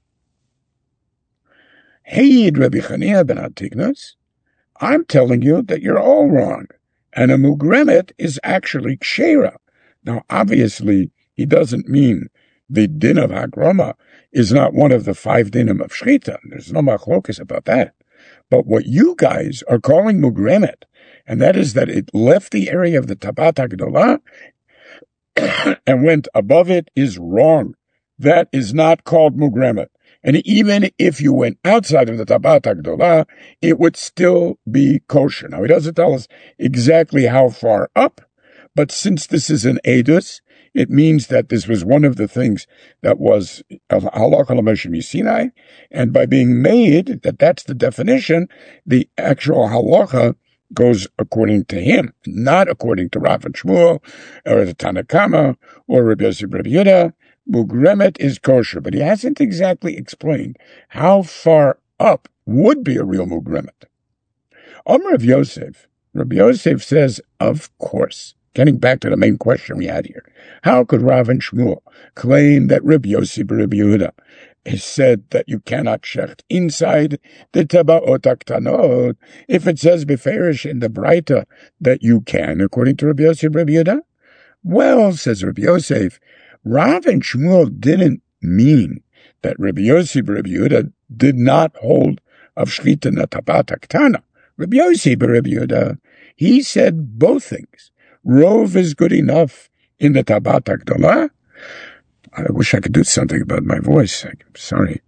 Hey, Rabbi Chanina ben Antignus, I'm telling you that you're all wrong, and a mugremet is actually kshera. Now, obviously, he doesn't mean the din of Hagrama is not one of the five dinim of Shchita. There's no machlokas about that. But what you guys are calling mugremet, and that is that it left the area of the Tabat HaGdolah and went above it, is wrong. That is not called mugremet. And even if you went outside of the Tabat HaGdolah, it would still be kosher. Now, he doesn't tell us exactly how far up, but since this is an edus, it means that this was one of the things that was halacha l'Moshe Sinai, and by being made, that that's the definition, the actual halacha goes according to him, not according to Rav and Shmuel, or the Tanakama, or Rabbi Yossi Rabbi Yehuda. Mugremet is kosher, but he hasn't exactly explained how far up would be a real mugremet. Omer of Yosef, Rabbi Yosef says, of course. Getting back to the main question we had here, how could Rav and Shmuel claim that Rabbi Yossi Rabbi Yehuda has said that you cannot shecht inside the Tabaot HaKtanot if it says beferish in the Braita that you can, according to Rabbi Yossi Rabbi Yehuda? Well, says Rabbi Yosef, Rav and Shmuel didn't mean that Rabbi Yossi Rabbi Yehuda did not hold of Shchita in the Tabat HaKtana. Rabbi Yossi Rabbi Yehuda, he said both things. Rove is good enough in the Tabat HaGdolah. I wish I could do something about my voice. I'm sorry.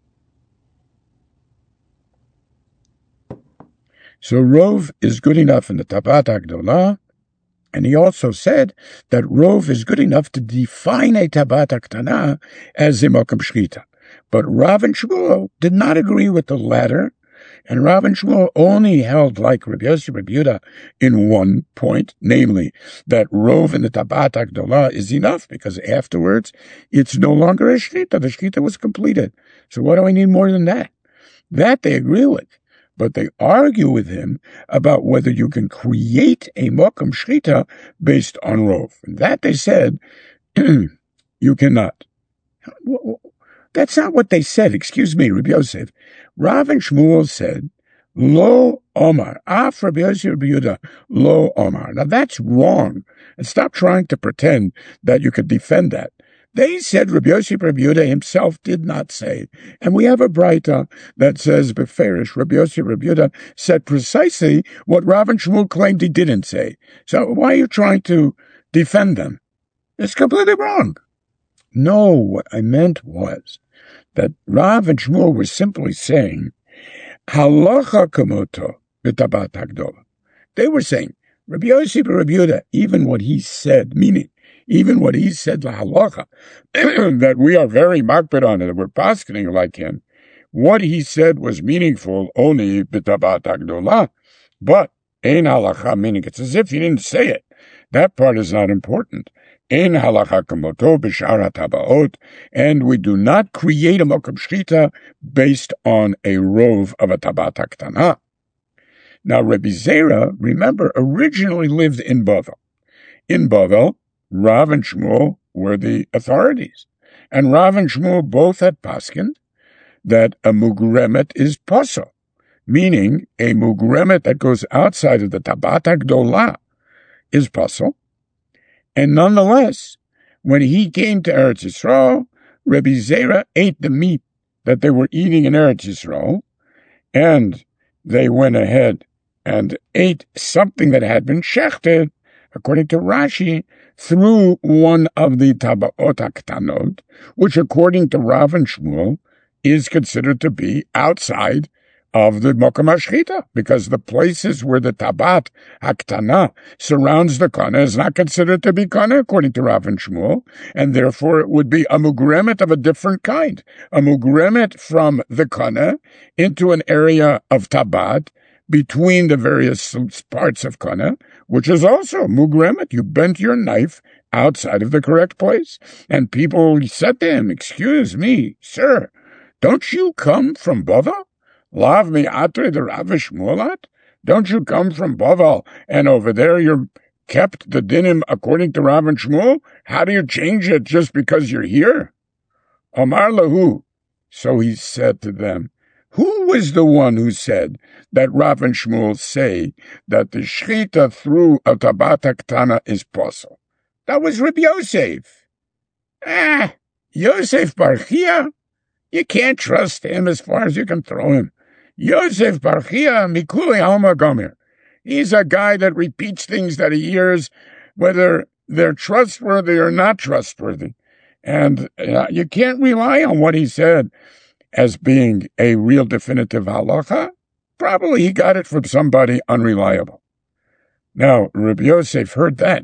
So Rove is good enough in the Tabat HaGdolah, and he also said that Rove is good enough to define a Tabat HaKtana as a Mokum Shchita. But Rav and Shmuel did not agree with the latter, and Rav and Shmuel only held like Rabbi Yossi Rabbi Yehuda in one point, namely that Rove in the Tabat HaGdolah is enough, because afterwards it's no longer a Shchita. The Shchita was completed. So what do I need more than that? That they agree with. But they argue with him about whether you can create a Mokum Shchita based on Rove. And that they said, you cannot. That's not what they said. Excuse me, Rabbi Yosef. Rav and Shmuel said, Lo Omar. Af Rabbi Yossi Rabbi Yehuda, Lo Omar. Now that's wrong. And stop trying to pretend that you could defend that. They said Rabbi Yossi Rabbi Yehuda himself did not say. And we have a Braita that says, Beferish, Rabbi Yossi Rabbi Yehuda said precisely what Rav and Shmuel claimed he didn't say. So why are you trying to defend them? It's completely wrong. No, what I meant was that Rav and Shmuel were simply saying, Halacha kamoto b'Tabat HaGdolah. They were saying, Rabbi Yossi Rabbi Yehuda, even what he said, meaning, even what he said, la halacha, that we are very makbid on it, that we're paskening like him, what he said was meaningful only b'Tabat HaGdolah, but ein halacha, meaning it's as if he didn't say it. That part is not important. In halacha kamoto b'shar hatabaot, and we do not create a mokum shchita based on a rove of a tabat haktana. Now, Rabbi Zera, remember, originally lived in Bavel. In Bavel, Rav and Shmuel were the authorities, And Rav and Shmuel both had paskined that a mugremet is posel, meaning a mugremet that goes outside of the Tabat HaGdolah is posel. And nonetheless, when he came to Eretz Yisrael, Rabbi Zera ate the meat that they were eating in Eretz Yisrael, and they went ahead and ate something that had been shechted, according to Rashi, through one of the Tabaot HaKtanot, which according to Rav and Shmuel is considered to be outside of the Mokom HaShchita, because the places where the Tabat HaKtana surrounds the Kana is not considered to be Kana, according to Rav and Shmuel, and therefore it would be a mugremet of a different kind, a mugremet from the Kana into an area of Tabat between the various parts of Kana, which is also mugremet. You bent your knife outside of the correct place. And people said to him, "Excuse me, sir, don't you come from Bavel? Lav mi atre the Rav Shmuelat? Don't you come from Bavel, and over there you're kept the dinim according to Rav and Shmuel? How do you change it just because you're here?" Amar lahu. So he said to them, who was the one who said that Rav and Shmuel say that the shchita through a Tabat HaKtana is posel? That was Rabbi Yosef. Ah, Yosef Bar Chia? You can't trust him as far as you can throw him. Yosef Bar Chia Mikuli Alma Gomer. He's a guy that repeats things that he hears, whether they're trustworthy or not trustworthy. And uh, you can't rely on what he said as being a real definitive halacha. Probably he got it from somebody unreliable. Now, Rabbi Yosef heard that,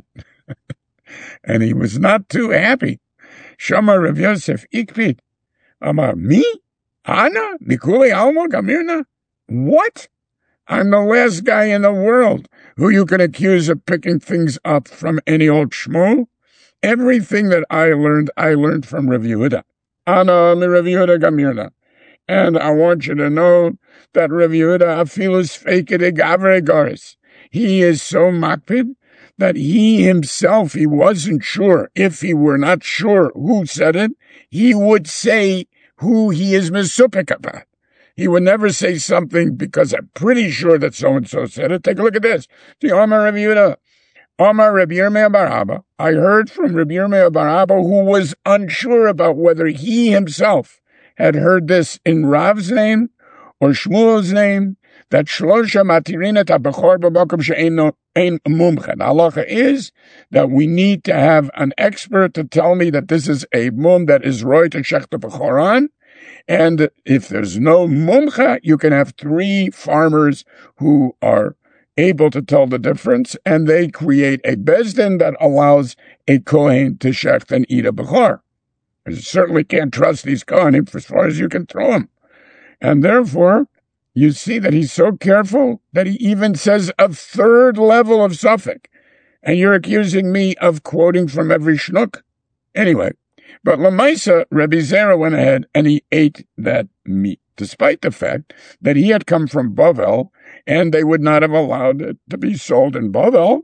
and he was not too happy. Shama Rabbi Yosef ikpid. Amar, me? Ana? Mikuli Alma Gamirna? What? I'm the last guy in the world who you can accuse of picking things up from any old shmuel. Everything that I learned, I learned from Rav Yehuda. Ana mi Rav Yehuda Gamirna. And I want you to know that Rav Yehuda afilus feked gavre goris. He is so makpid that he himself, he wasn't sure. If he were not sure who said it, he would say who he is mesupik about. He would never say something because I'm pretty sure that so-and-so said it. Take a look at this. The Omar Rav Yehuda. Omar Rabbi Yirmiyah bar Abba. I heard from Rabbi Yirmiyah bar Abba, who was unsure about whether he himself had heard this in Rav's name or Shmuel's name, that Shlosha Matirina Tabachor B'Makom She'ein Mumcha. The halacha is that we need to have an expert to tell me that this is a mum that is roy to Shech Bechoran. And if there's no mumcha, you can have three farmers who are able to tell the difference, and they create a bezdin that allows a kohen to shecht and eat a bechor. You certainly can't trust these kohanim as far as you can throw them. And therefore, you see that he's so careful that he even says a third level of suffix. And you're accusing me of quoting from every shnuk? Anyway, but Lamaisa, Rabbi Zera went ahead and he ate that meat, despite the fact that he had come from Bavel, and they would not have allowed it to be sold in Bavel.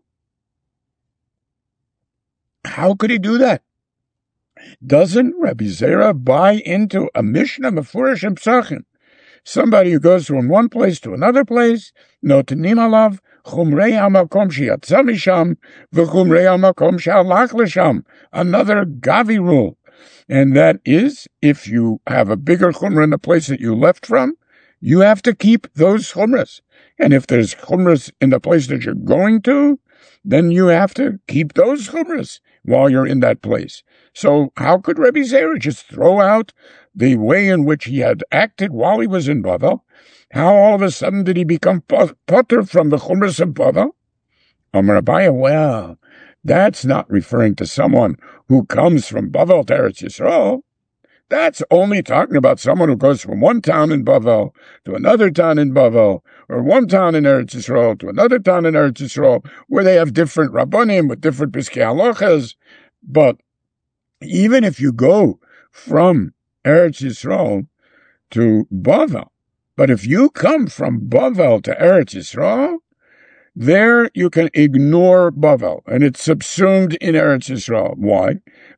How could he do that? Doesn't Rabbi Zera buy into a Mishnah Mefurish in Psachim? Somebody who goes from one place to another place, notenim alav chumrei hamakom sheyatzah misham v'chumrei hamakom shehalach l'sham. Another Gavi rule, and that is, if you have a bigger chumrah in the place that you left from, you have to keep those chumras. And if there's chumras in the place that you're going to, then you have to keep those chumras while you're in that place. So how could Rabbi Zera just throw out the way in which he had acted while he was in Bavel? How all of a sudden did he become potter from the chumras of Bavel? Amar Abaye, well, that's not referring to someone who comes from Bavel to Eretz Yisrael. That's only talking about someone who goes from one town in Bavel to another town in Bavel, or one town in Eretz Yisrael to another town in Eretz Yisrael, where they have different rabbanim with different piskei halachas. But even if you go from Eretz Yisrael to Bavel, but if you come from Bavel to Eretz Yisrael, there you can ignore Bavel, and it's subsumed in Eretz Yisrael. Why?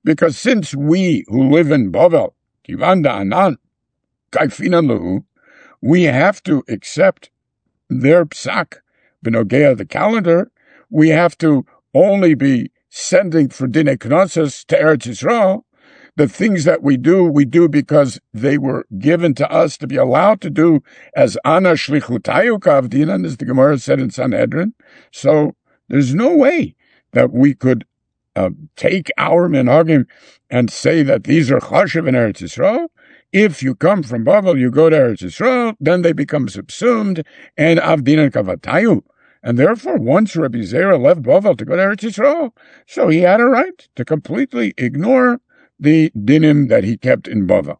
Because since we who live in Bavel, Kivanda Anan, Kaifina Lahu, we have to accept their psak, Benogea the calendar, we have to only be sending for Dinei Knossos to Eretz Yisrael. The things that we do, we do because they were given to us to be allowed to do as Ana Shlichutayu Kavdinan, as the Gemara said in Sanhedrin. So there's no way that we could uh, take our minhagim and say that these are chashiv in Eretz Yisrael. If you come from Bavel, you go to Eretz Yisrael, then they become subsumed and Avdinan Kavatayu. And therefore, once Rabbi Zera left Bavel to go to Eretz Yisrael, so he had a right to completely ignore the dinim that he kept in Bavel.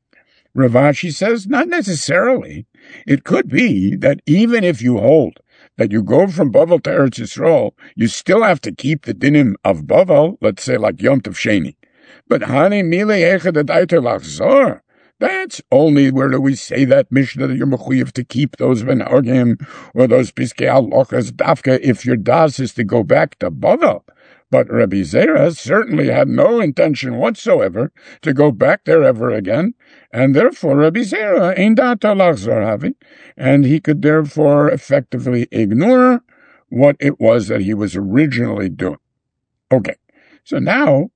Rav Ashi says, not necessarily. It could be that even if you hold that you go from Bavel to Eretz Yisrael, you still have to keep the dinim of Bavel, let's say like Yom Tov Sheni. But Hani Mile Echad Adaiter Lachzor, that's only where do we say that Mishnah that you're mechuyev to keep those benhagim or those piskei halachas dafka if your das is to go back to Bavel. But Rabbi Zera certainly had no intention whatsoever to go back there ever again, and therefore Rabbi Zera ain't data lachzor havi, and he could therefore effectively ignore what it was that he was originally doing. Okay, so now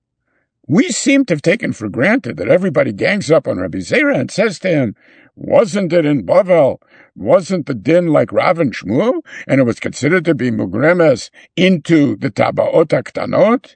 we seem to have taken for granted that everybody gangs up on Rabbi Zera and says to him, wasn't it in Bavel? Wasn't the din like Rav and Shmuel? And it was considered to be mugremes into the tabaot aktanot?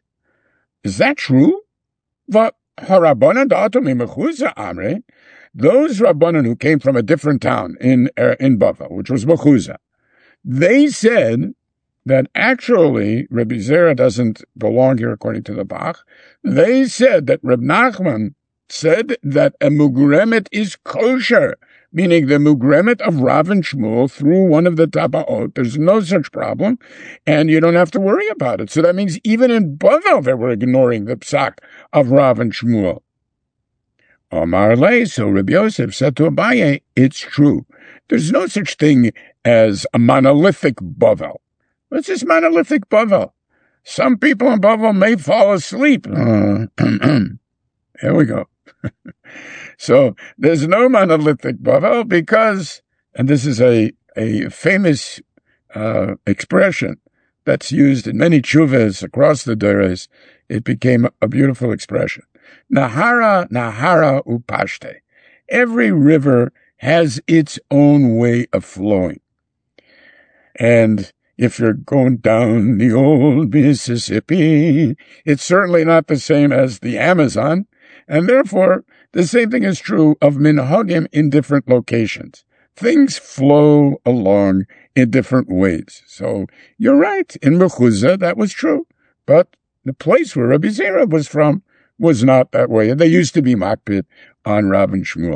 Is that true? But harabanan da'atum imechuza amre, those rabbanan who came from a different town in uh, in Bavel, which was Mechuza, they said that actually Rabbi Zera doesn't belong here according to the Bach. They said that Reb Nachman said that a mugremet is kosher, meaning the mugremet of Rav and Shmuel through one of the tabaot. There's no such problem, and you don't have to worry about it. So that means even in Bavel they were ignoring the psak of Rav and Shmuel. Omar Lei, so Rabbi Yosef said to Abaye, it's true. There's no such thing as a monolithic Bavel. What's this monolithic Bavel? Some people in Bavel may fall asleep. Uh, here we go. So there's no monolithic Bavel because, and this is a, a famous uh, expression that's used in many tshuvas across the Dores. It became a beautiful expression. Nahara, Nahara upashte. Every river has its own way of flowing. And if you're going down the old Mississippi, it's certainly not the same as the Amazon, and therefore the same thing is true of minhagim in different locations. Things flow along in different ways. So you're right, in Mechuza that was true, but the place where Rabbi Zera was from was not that way. They used to be makpid on Rav and Shmuel.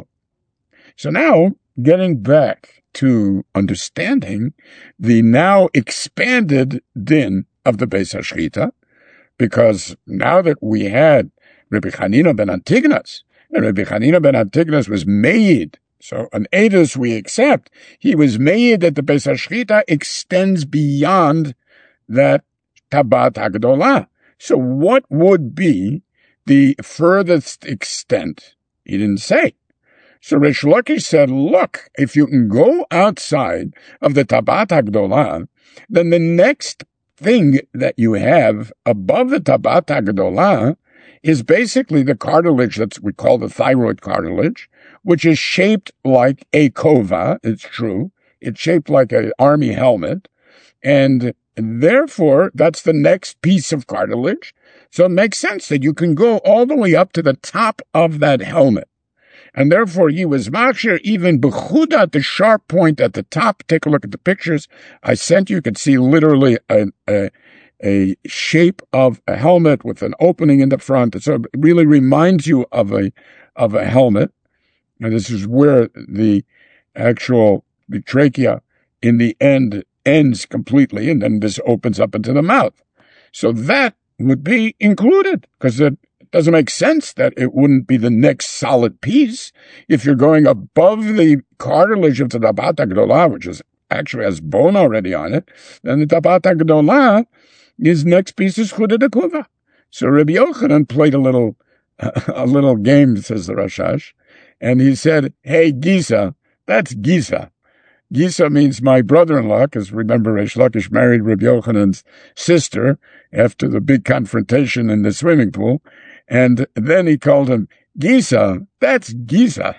So now, getting back to understanding the now expanded din of the Beis HaShchita, because now that we had Rabbi Chanina ben Antignas, and Rabbi Chanina ben Antignas was made, so an edus we accept, he was made that the Beis HaShchita extends beyond that Tabat HaGdolah. So what would be the furthest extent? He didn't say. So Rish Lakish said, look, if you can go outside of the Tabat HaGdolah, then the next thing that you have above the Tabat HaGdolah is basically the cartilage that we call the thyroid cartilage, which is shaped like a kova. It's true. It's shaped like an army helmet. And therefore, that's the next piece of cartilage. So it makes sense that you can go all the way up to the top of that helmet. And therefore, he was machshir even bechuda at the sharp point at the top. Take a look at the pictures I sent you. You can see literally a, a, a shape of a helmet with an opening in the front. So it really reminds you of a of a helmet. And this is where the actual the trachea in the end ends completely, and then this opens up into the mouth. So that would be included, because it doesn't make sense that it wouldn't be the next solid piece. If you're going above the cartilage of the Tabat HaGdolah, which is actually has bone already on it, then the Tabat HaGdolah, his next piece is Chudei D'Kuva. So Rabbi Yochanan played a little, a little game, says the Rashash, and he said, "Hey, Giza, that's Giza. Giza means my brother-in-law, because remember, Reish Lakish married Rabbi Yochanan's sister after the big confrontation in the swimming pool, and then he called him Giza. That's Giza.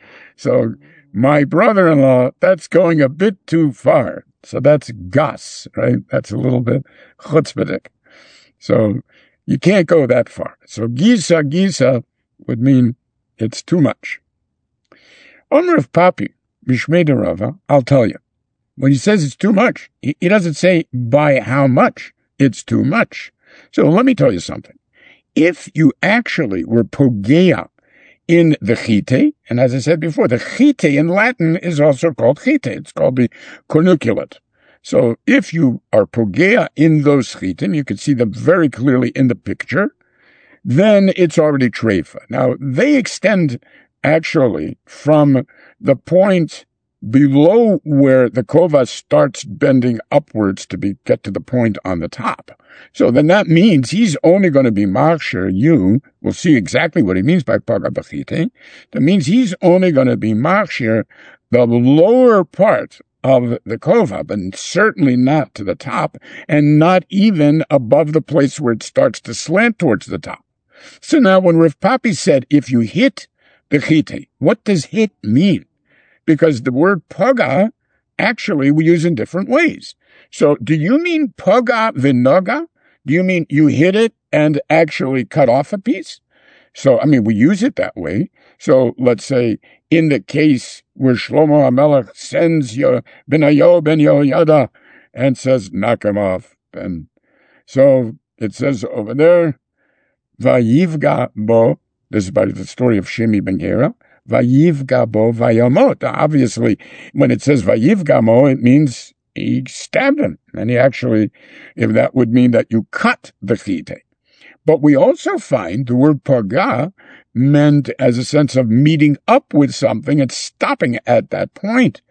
So my brother-in-law, that's going a bit too far. So that's Gas, right? That's a little bit chutzpahdik. So you can't go that far. So Giza, Giza would mean it's too much. Omer of Papi, Mishmei de Rava, I'll tell you. When he says it's too much, he, he doesn't say by how much it's too much. So let me tell you something. If you actually were pogea in the chite, and as I said before, the chite in Latin is also called chite. It's called the cornuculate. So if you are pogea in those chitim, you can see them very clearly in the picture, then it's already treifa. Now, they extend actually from the point below where the kova starts bending upwards to be get to the point on the top. So then that means he's only going to be machshir you. We'll see exactly what he means by paga b'chite. That means he's only going to be machshir the lower part of the kova, but certainly not to the top, and not even above the place where it starts to slant towards the top. So now when Rav Papi said, if you hit the chite, what does hit mean? Because the word paga, actually, we use in different ways. So do you mean paga v'noga? Do you mean you hit it and actually cut off a piece? So, I mean, we use it that way. So let's say in the case where Shlomo HaMelech sends Benayo ben Yehoyada and says, knock him off. And so it says over there, Vayivga bo, this is by the story of Shemi ben Gera, Vayivga bo vayamot. Obviously, when it says Vayivga mo, it means he stabbed him. And he actually, if that would mean that you cut the chite. But we also find the word paga meant as a sense of meeting up with something and stopping at that point.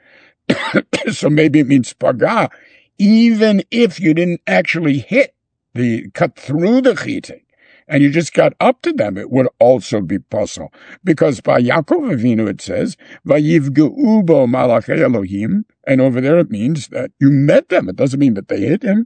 So maybe it means paga, even if you didn't actually hit the, cut through the chite, and you just got up to them, it would also be possible. Because by Yaakov Avinu it says, Vayivgeu bo malachei Elohim, and over there it means that you met them. It doesn't mean that they hit him,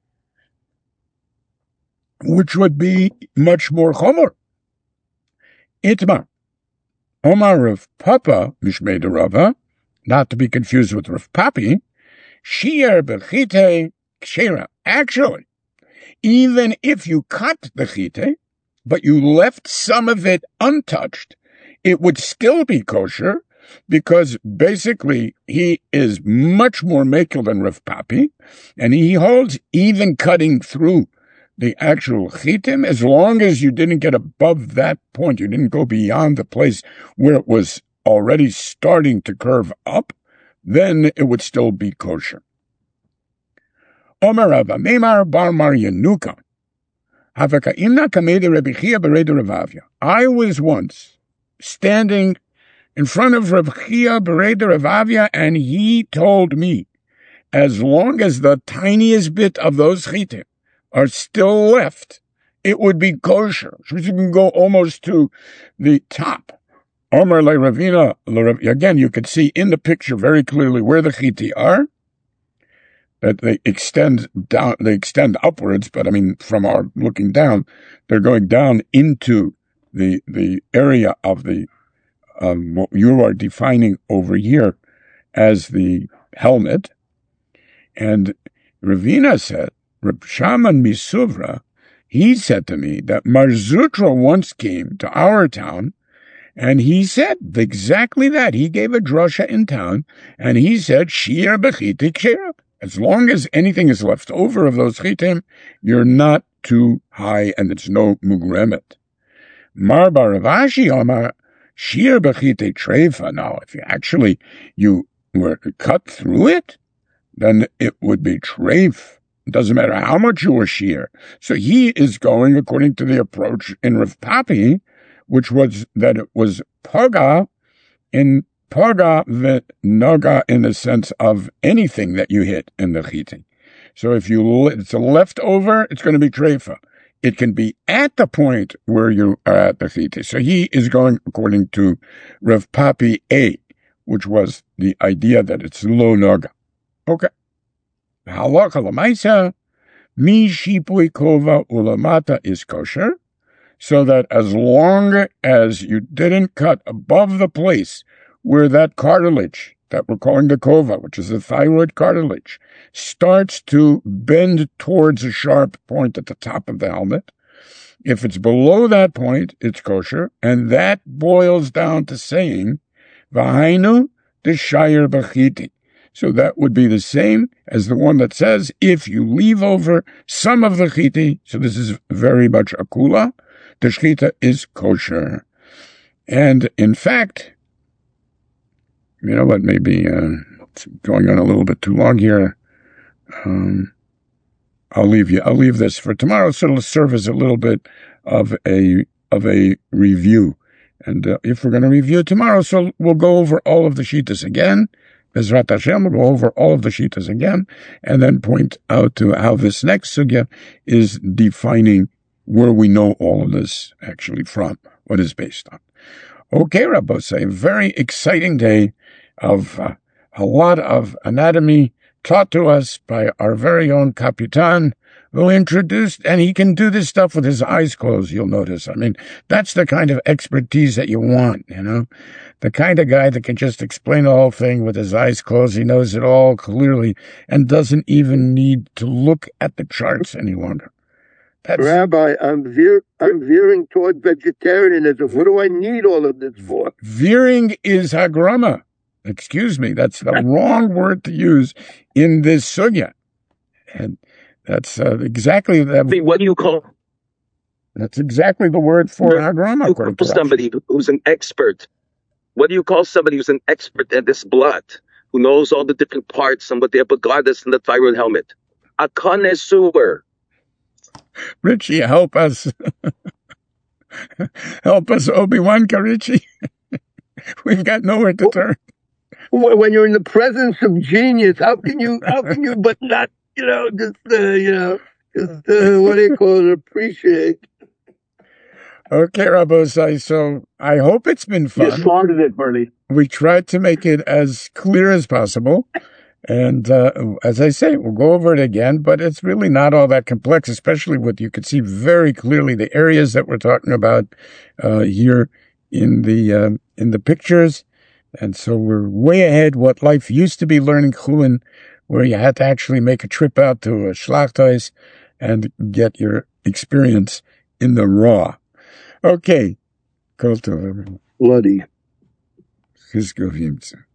which would be much more chomer. Itmar, Omar of Papa, Mishmei de Rava, not to be confused with Rav Papi, Shier bechite kshera. Actually, even if you cut the chite, but you left some of it untouched, it would still be kosher, because basically he is much more makel than Rav Papi, and he holds even cutting through the actual chitim, as long as you didn't get above that point, you didn't go beyond the place where it was already starting to curve up, then it would still be kosher. Omer Rava, Meimar bar Mar Yenuka, Havakaimna kameda Rebbe Chia bereder Rav Avia. I was once standing in front of Rav Chia bereder Rav Avia, and he told me, as long as the tiniest bit of those chitim are still left, it would be kosher. So you can go almost to the top. Omer le Ravina, again, you can see in the picture very clearly where the chiti are. That they extend down, they extend upwards, but I mean, from our looking down, they're going down into the the area of the um, what you are defining over here as the helmet. And Ravina said, Reb Shaman Misuvra, he said to me that Mar Zutra once came to our town, and he said exactly that. He gave a drasha in town, and he said, Shir bechiti kshera. As long as anything is left over of those chitim, you're not too high, and it's no mugremet. Mar bar Rav Ashi Omar, Shir bechiti treifa. Now, if you actually, you were cut through it, then it would be treif. It doesn't matter how much you were shear. So he is going according to the approach in Rav Papi, which was that it was paga in paga v'noga in the sense of anything that you hit in the chiti. So if you it's a leftover, it's going to be treifa. it can be at the point where you are at the chita. So he is going according to Rav Papi A, which was the idea that it's lo noga. Okay. Halacha l'maisa, mi shipui kova ulamata is kosher, so that as long as you didn't cut above the place where that cartilage that we're calling the kova, which is the thyroid cartilage, starts to bend towards a sharp point at the top of the helmet, if it's below that point, it's kosher, and that boils down to saying, v'hainu d'shayir b'chiti. So that would be the same as the one that says, if you leave over some of the chiti, so this is very much a kula, the shchita is kosher. And in fact, you know what, maybe uh, it's going on a little bit too long here. Um, I'll leave you. I'll leave this for tomorrow, so it'll serve as a little bit of a of a review. And uh, if we're going to review tomorrow, so we'll go over all of the shitas again. Bezrat Hashem, we'll go over all of the shitas again, and then point out to how this next sugya is defining where we know all of this actually from, what is based on. Okay, Rabbosai, a very exciting day of uh, a lot of anatomy taught to us by our very own Capitan, who introduced, and he can do this stuff with his eyes closed, you'll notice. I mean, that's the kind of expertise that you want, you know? The kind of guy that can just explain the whole thing with his eyes closed. He knows it all clearly and doesn't even need to look at the charts any longer. That's, Rabbi, I'm, veer, I'm veering toward vegetarianism. What do I need all of this for? Veering is hagrama. Excuse me, that's the wrong word to use in this sugya. And that's uh, exactly that. What do you call? That's exactly the word for hagrama. You call somebody who's an expert. What do you call somebody who's an expert at this blood, who knows all the different parts and what they have regardless in the thyroid helmet? A connoisseur. Richie, help us. Help us, Obi-Wan Karichi. We've got nowhere to turn. When you're in the presence of genius, how can you, how can you, but not, you know, just, uh, you know, just, uh, what do you call it, appreciate? Okay, Rabbosai, so I hope it's been fun. You slaughtered it, Bernie. We tried to make it as clear as possible. And uh, as I say, we'll go over it again, but it's really not all that complex, especially with, you can see very clearly the areas that we're talking about uh, here in the uh, in the pictures. And so we're way ahead what life used to be learning Chulin, where you had to actually make a trip out to a Schlachtais and get your experience in the raw. Okay. Kol tov, everyone. Bloody. Chizko v'yimtza.